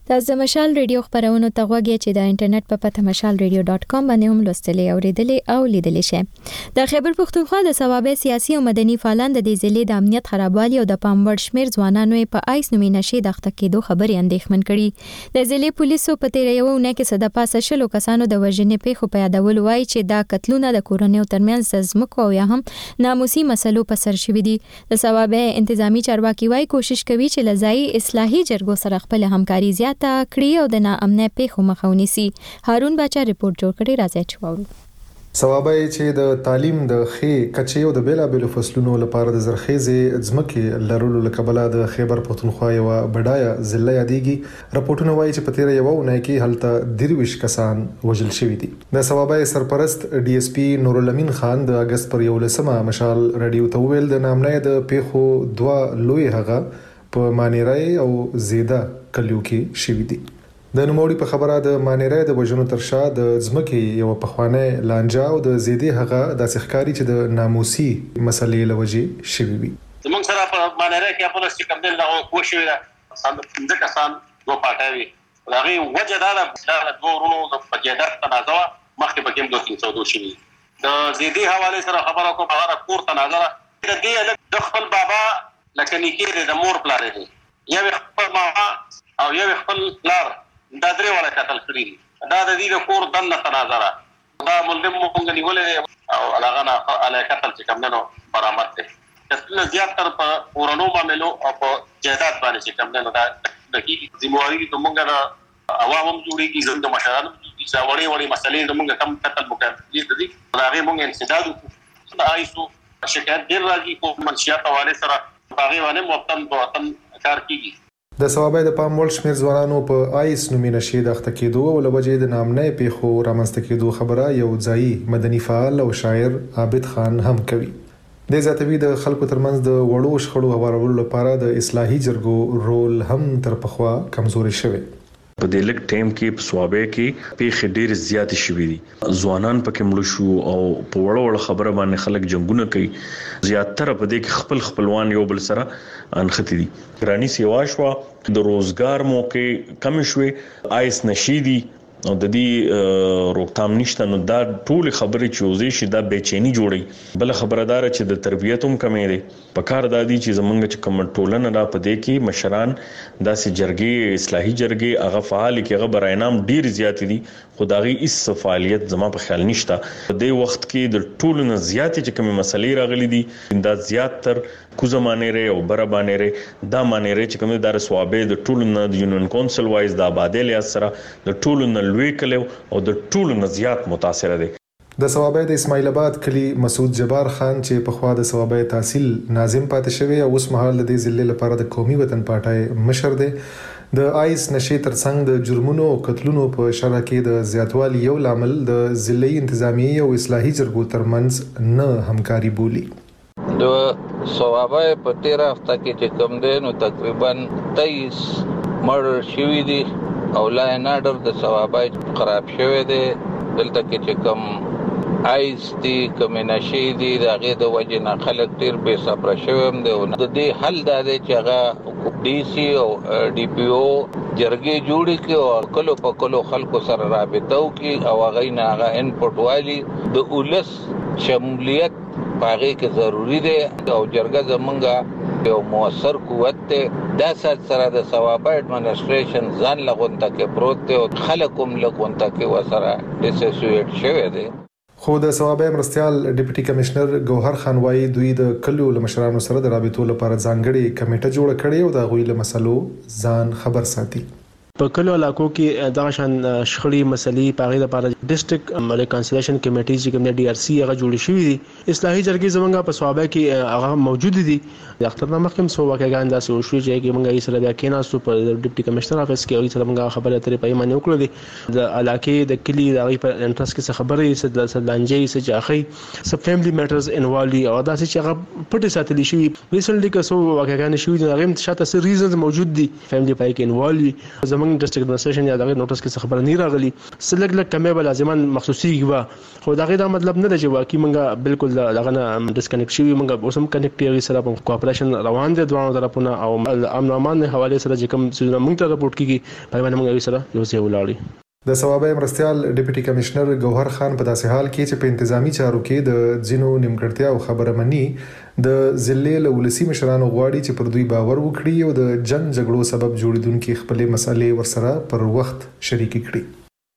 تاسو د مشال ریډیو خبرونو ته غوږی چې د انټرنیټ په پته مشال ریډیو ډاټ کام باندې هم لوستلې او ریډلې او لیدلې شئ. د خیبر پختونخوا د ثوابه سیاسي او مدني فعالان د دې ضلع د امنیت خرابوالي او د پاموړ شمیر ځوانانو په آیس نومي نشي د اخته کېدو خبرې اندېښمن کړي. د ضلع پولیسو په تیر یو نه کې صد پاسه شلو کسانو د وژنې پیښو په یادول وایي چې دا قتلونه د کورنیو ترمنځ زمکو او یا هم ناموسي مسلو په سر شوي دي. د ثوابه انتظامی چارواکي وایي کوشش کوي چې لزای اصلاحي جرګو سره خپل همکاري زیاته کړي او د ناامنۍ پیښو مخه ونیسي. هارون باچا ریپورت جوړ کړی، راځي چوارو. ثوابه چې د تعلیم د خې کچې او د بیلابېلو فصلونو لپاره د زرخیزې ځمکې لرلو لکبله د خیبر پختونخوا یو بډایه ضلع یادېږي. راپورټونه وایي چې په تیر یو ونه کې هلته درویش کسان وژل شوي دي. د ثوابه سرپرست ډي اس پي نور الامین خان د اگست پر یولسمه مشال رادیو ته ویل د نامنۍ د پیښو دوه لوی هغه په مانیرای او زیده کلیو کې شوي دي. د نوموړي په خبره د مانیرای د وژنو تر شا د ځمکې یو پخوانی لانجه او د زیدي هغه داسې ښکاري چې د ناموسي مسلې له وجې شوي وي. زموږ سره په مانیرای کې خپل چې کوم دل دغه کوشش ده سم څنګه کسان دوه پټوي هغه وجه دا د دوه ورونو د فجادت تنازع مخکې به کوم دوه څو شي د زیدي حواله سره خبره کوم هغه کور تنازع د دې د خپل بابا لکه نیکي د مور پلار دی یا خپل ماما او یا خپل پلار دا درې ولا قتل کړی دا د دې کور دنه تناظره دا ملزم مونږ نیولې او هغه نه علی قتل چې کوم نو برآمد دي. کله زیات تر په ورانو معاملو او په جهاد باندې چې کوم نو دا د کی ذمہواری ته مونږ نه عوامم جوړي کی زموږ مشرانو چې وړي وړي مسلې زموږ کم قتل مکمل دي هغه مونږ انسداد د آیسو شکایت ډیر راځي په منشيات حواله سره هغه باندې موطن په وطن کار کوي. د ثوابه د پاموړ شمیر ځوانانو په آیس نومي نشي د اخته کېدو او لوجې د نامنۍ پیښو رامنځته کېدو خبره یو ځایي مدني فعال او شاعر عابد خان هم کوي. د ذاتوي د خلکو ترمنځ د وړو شخړو هوارولو لپاره د اصلاحي جرګو رول هم تر پخوا کمزوري شوی. په دې لک ټیم کې په ثوابه کې پیښې ډېر زیات شوې دي. ځوانان پکې مړ شو او په وړو وړو خبره باندې خلک جنگونه کوي. زیاتره په دې کې خپل خپلوان یو بل سره انختی دي. ګرانی سیوا شو د روزګار موقع کم شوې آیس نشي دي او د دې روکتام نشته نو دا ټول خبرې چې وزي شي دا بېچینی جوړي. بل خبردار چې د تربیت هم کمې دي په کار دادی چې زمونږ چې کوم ټولنه را پدې کې مشران داسې جرګې اصلاحي جرګې هغه فعال کې هغه برای نام ډیر زیات دي خدایي اس فعالیت زما په خیال نشته. په دې وخت کې د ټولو نه زیات چې کوم مسلې راغلي دي دا زیات تر کو زمانه ری او بر باندې ری دا معنی ری چې کوم د ثوابه د ټولو نه د یونین کونسل وایز د آبادی له سره د ټولو نه لوی کلو او د ټولو نه زیات متاثر دي. د ثوابه د اسماعیل آباد کلی مسعود جبار خان چې په خوا د ثوابه تحصیل ناظم پاتې شوی او اوس مهال د دې ضلع لپاره د قومي وطن پارټای مشر دی. د آیس نشي ترڅنګ د جرمونو او قتلونو په شرح کې د زیاتوالي یو لامل د ضلعي انتظامی او اصلاحي جرګو ترمنځ نه همکاري بولی. د ثوابه په تیر هفته کې چې کوم دی نو تقریبا تیئیس مړ شوي دي او لا نه ډر د ثوابه خراب شوی دی. دلته کې چې کوم آیس دي کوم نشي دي د هغې د وجې نه خلک ډېر بې صبره شوي هم دی. د دې حل دا دی چې هغه ډي سي او ډي پي او جرګې جوړې کړي او کلو په کلو خلکو سره رابطه وکړي او هغې نه هغه انپوټ والي د ولس شمولیت په هغې کې ضروري دی او جرګه زمونږ یو مؤثر قوت دی. دا سات سره د ثوابه اډمنسټریشن ځان له غونډه کې پروت دی او خلک هم له غونډه کې ورسره ډیسوسییټ شوی دی. خو د ثوابه مرستيال ډیپټي کمشنر ګوهر خان وايي دوی د کلیو له مشرانو سره د رابطو لپاره ځانګړي کمیټه جوړه کړې او د غوي له مسلو ځان خبر ساتي. په کلو علاقو کې دا شان شخړې مسلې پاغې لپاره ډیسټریکټ ریکانسیلیشن کمیټیز چې کوم ډي ار سی هغه جوړ شوی دي. اصلاحي جرګې زمونږ په ثوابه کې هغه موجود دي. د اختر مخکې سو واقعګان داسې وشو چې کې موږ یې سره بیا کېناستو په ډیپټي کمشنر افیس کې او سره موږ خبره اترې په ایمانه وکړه دي د علاقې د کلی د غي په انټرست کې خبرې سد سدلانجې سد اخی سب فیملی میټرز انوالي او داسې چې هغه پټه ساتلې شي ریسنټلی که سو واقعګان شوی دي هغه شاته سر ریزنز موجود دي فیملی پای کې انوالي زمونږ زمونږ ډیسټریکټ ایڈمنسټریشن یا دغه نوټس کې خبره نه راغلی سلګ لګ کمه به لازمان مخصوصي وا خو دغه دا مطلب نه دی چې واقعي مونږه بالکل دغه نه ډیسکنیکټ شوی مونږه اوسم کنیکټ یې سره په کوآپریشن روان دي دوه طرفونه او امن امان حواله سره چې کوم څه مونږ ته رپورټ کیږي په باندې مونږ سره یو څه ولاړی. د ثوابه مرستيال ډیپټي کمشنر ګوهر خان په داسې حال کې چې په انتظامی چارو کې د ځینو نیمګړتیا او خبره منی د ضلع له ولسی مشرانو غواړي چې پر دوی باور وکړي او د جنگ جګړو سبب جوړیدونکو خپل مسالې ورسره پر وخت شریک کړي.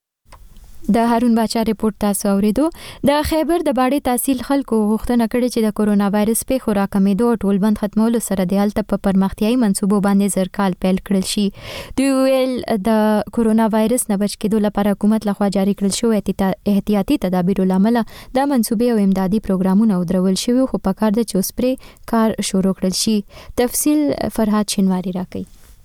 د هارون باچا ریپورت تاسو اوریدو. د خیبر د باډي تحصیل خلکو غوښتنه کړې چې د کورونا وایرس په خوراک کمیدو او ټول بند ختمولو سره د حالت په پرمختیايي منصوبو باندې زرکال پیل کړل شي. دوی ویل د کورونا وایرس نه بچ کېدو لپاره حکومت لخوا جاری کړل شوی احتیاطي تدابیر لامل د منصوبې او امدادي پروګرامونه درول شوی خو په کار د چوسپري کار شروع کړل شي. تفصیل فرهاد شینواری راکړي.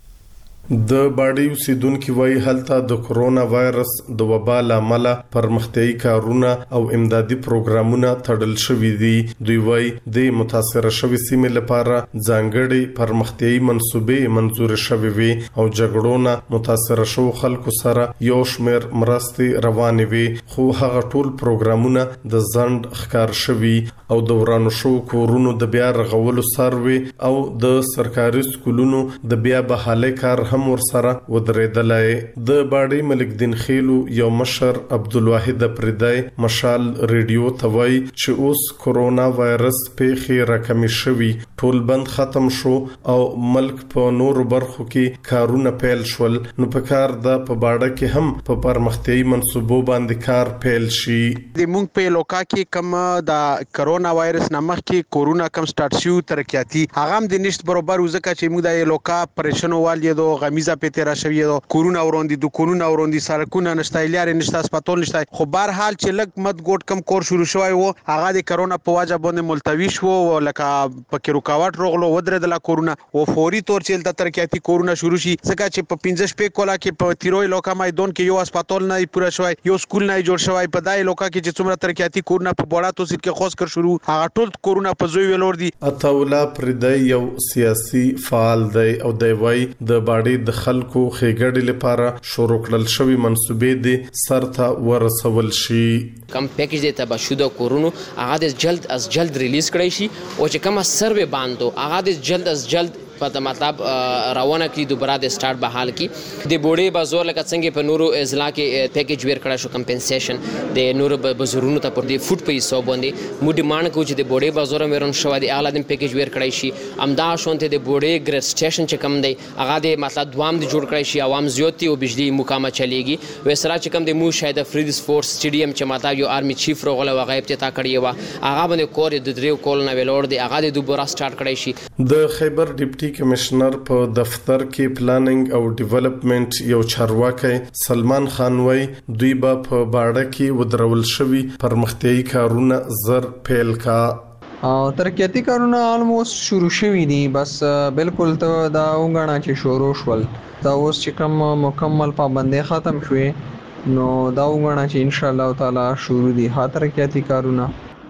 د باډي اوسیدونکو وایي هلته د کورونا وایرس د وبا لامل پرمختیايي کارونه او امدادي پروګرامونه تړل شوي دي. دوی وایي د متاثر شوي سیمې لپاره ځانګړي پرمختیايي منصوبې منزور شوي وي او جګړونه متاثر شو خلکو سره یو شمېر مرستې روانې وي خو هغه ټول پروګرامونه د ځند ښکار شوي او د ورانو شو کورونو د بیا رغولو سروي او د سرکاري سکولونو د بیا بحالي کار هم ورسره ودرېدلای. د باډي ملک دین خیلو یو مشر عبدالواحد پردای مشال ریډیو توای چې اوس کورونا وایرس په خیره کمی شوی ټول بند ختم شو او ملک په نور برخو کې کارونه پیل شول نو په کار د په باډه کې هم په پرمختیايي منصوبو باندې کار پیل شي. د مونږ په لوکا کې کم د کورونا وایرس نامخ کې کورونا کم سٹارټ شو ترقیاتی هغه هم د نشټ برابر وزکه چې موږ د لوکا پرېشنو والي دو غمیزه په تیر شوی دو کورونا وروندي د کورونا وروندي سرکونه نشته لاري نشته هسپتال نشته خو بهر حال چې لګ مت ګوټ کم کور شروع شوی وو هغه د کورونا په واجب باندې ملتوي شو لکه پکې رکاوټ روغلو ودرېدل کورونا او فوري تور چې د ترقیاتی کورونا شروع شي ځکه چې په پنځه شپې کولا کې په تیروي لوکا میدان کې یو هسپتال نه پوره شوی یو سکول نه جوړ شوی په دای لوکا کې چې څومره ترقیاتی کورونا په بوړا توسید کې خوش کر شروع هغه ټول کورونا په زوی ولور دي. اتولا پردای یو سیاسي فعال دی او دی وای د باډي د خلکو خېګړې لپاره شروع کړل شوی منصوبې دي سرته ورسول شي. کم پیکیج دی تبا شوده کورونو هغه د جلد از جلد ریلیز کړی شي او چې کومه سروې باندې هغه د جلد از جلد په مطلب روانه کی دوباره د سٹارټ بحال کی د بوډي بازار لکه څنګه په نورو اضلاع کې پیکیج ور کړه شو کمپنسیشن د نورو بازارونو ته پر دی فوډ په حساب باندې مو ډیماند کوي چې د بوډي بازار مېرون شو د اعلی د پیکیج ور کړی شي امدا شونته د بوډي ګریډ سټیشن چې کم دی هغه د مطلب دوام د جوړ کړی شي عوام زیاتی او بجلی مکمل چلیږي وسره چې کم د مو شاید فریدز فورس سټیډیم چې مطلب یو آرمی چیف روغله وغه ابتدا کړی و هغه باندې کور د دریو کول نه ویلور دی هغه د دوباره سٹارټ کړی شي. د خیبر ډیپټي کمشنر په دفتر کې پلانینګ او ډیولپمنٹ یو چارواکي سلمان خان وای دوی به په باډه کې ودرول شوی پرمختیايي کارونه زر پیل کا او ترقیاتی کارونه آلموست شروع شوي دي بس بالکل ته دا وګڼه چې شروع شول دا اوس چې کوم مکمل پابندي ختم شوه نو دا وګڼه چې ان شاء الله تعالی شروع دي ها ترقیاتی کارونه.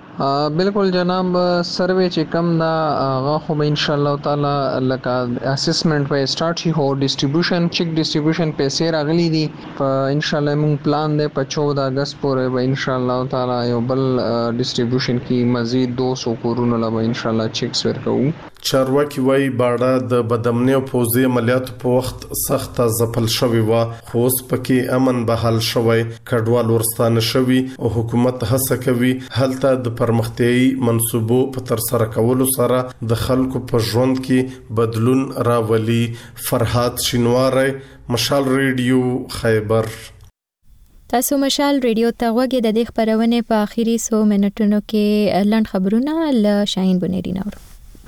بالکل جناب سروې چې کم دا هغه خو به ان شاء الله تعالی لکه اسسمنت په سٹارټ شي هو ډیسټریبیوشن چیک ډیسټریبیوشن پیسې راغلي دي په ان شاء الله موږ پلان دی په چودہ اگست پورې به ان شاء الله تعالی یو بل ډیسټریبیوشن کې مزید دو سو کورونو لا ان شاء الله چیکس ورکوو. چارواکي وای باډه د بدامنۍ او پوځي عملیاتو په وخت سخت ځپل شوی و خو اوس پکې امن بحال شوی کډوال ورستانه شوی او حکومت هڅه کوي هلته د پرمختیايي منصوبو په تر سره کولو سره د خلکو په ژوند کې بدلون راولي. فرهاد شینواری مشال ریډیو خیبر. تاسو مشال ریډیو ته غوږی د دې خبرونه په اخیری سو منټونو کې لند خبرونه ل شاهین بنيري نور.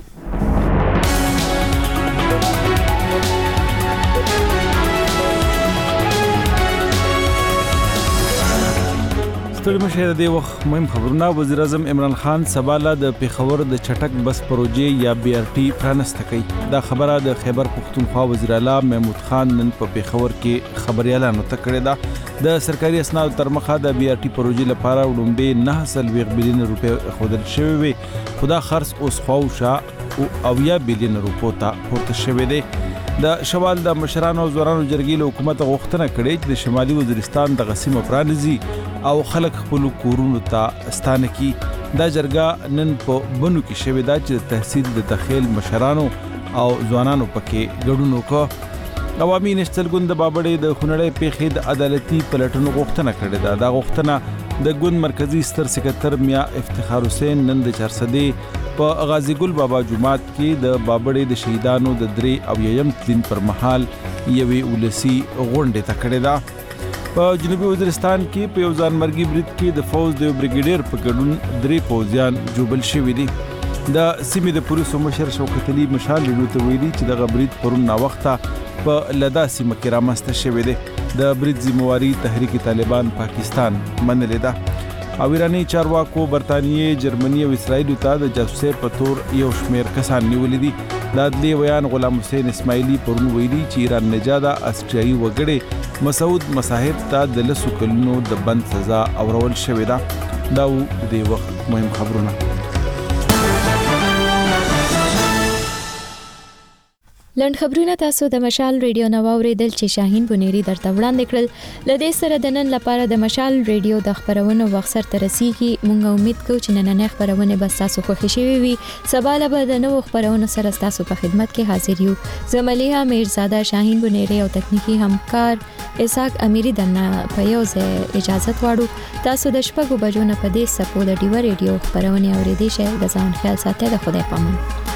ستړي مشه د وخت مهم خبرونه. وزیر اعظم عمران خان سباله د پیښور د چټک بس پروژې یا بي ار ټي پرانسته کوي. دا خبره د خیبر پختونخوا وزیر اعلی محمود خان نن په پیښور کې خبريالانو ته کړې ده. د سرکاري اسناد تر مخه د بي ار ټي پروژې لپاره وړاندې نه سلويغ بلین روپے خودل شوی وي خدا خرڅ اوس خواوشه او اویا بلین روپو ته پورته شوی دی. د شوال د مشرانو او ځوانانو جرګې له حکومت غوښتنه کړې چې د شمالي وزیرستان د غسیمه پرانیزي او خلک خپل کورونو ته ستانه کی. دا جرګه نن په بنو کې شوې ده چې تحصیل د تخیل مشرانو او ځوانانو پکې ګډون وکړ. عوامي نشتل ګوند د بابړې د خونړې پیښې د عدالتي پلټنو غوښتنه کړې ده. دا غوښتنه د ګوند مرکزی ستر سکرټر میا افتخار حسین نن د چارسدې په غازی ګل بابا جمعات کې د بابړې د شهیدانو د درې او یم دین پر مهال یوې ولسی غونډه تکړه ده. په جنوبي وزیرستان کې په یو ځان مرګي برید کې د فوز د بریګیډیر په ګډون درې پوځیان جوبل شوي دي. د سیمې د پولیسو مشر شوکت علي مشال لري ته ویلي چې د غبرید پرون نا وخته په لدا سیمه کې رامسته شوې ده. د برید ذمہواری تحریک طالبان پاکستان منلې ده. او ایرانی چارواکو برتانیې، جرمني او اسرائیل ته د جاسوسۍ په تور یو شمېر کسان نیولې دي. د عدلیې ویان غلام حسین اسماعیلی پرون ویلي چې ایران نژاده استریایي وګړي مسعود مساهد ته د لسو کلونو د بند سزا اورول شوې ده. دا و د دې وخت مهم خبرونه. لند خبرونه تاسو د مشال ریډیو نو اوریدل چې شاهین بنيري درته وړاندې کړل. لدې سره د نن لپاره د مشال ریډیو د خبرونو وخت سره ترسيږي. مونږ امید کوو چې نننې خبرونه به تاسو خوښ شي وي. سبا له به د نوو خبرونو سره تاسو په خدمت کې حاضر یو. زملیها میرزاده شاهین بنيري او تکنیکی همکار اسحاق امیری دنه په یو ځای اجازه واړو. تاسو د شپږو بجو نه په دې سپو د ډیو ریډیو خبرونه اوریدئ. شه د ځان خیال ساتئ. د خدای پامان.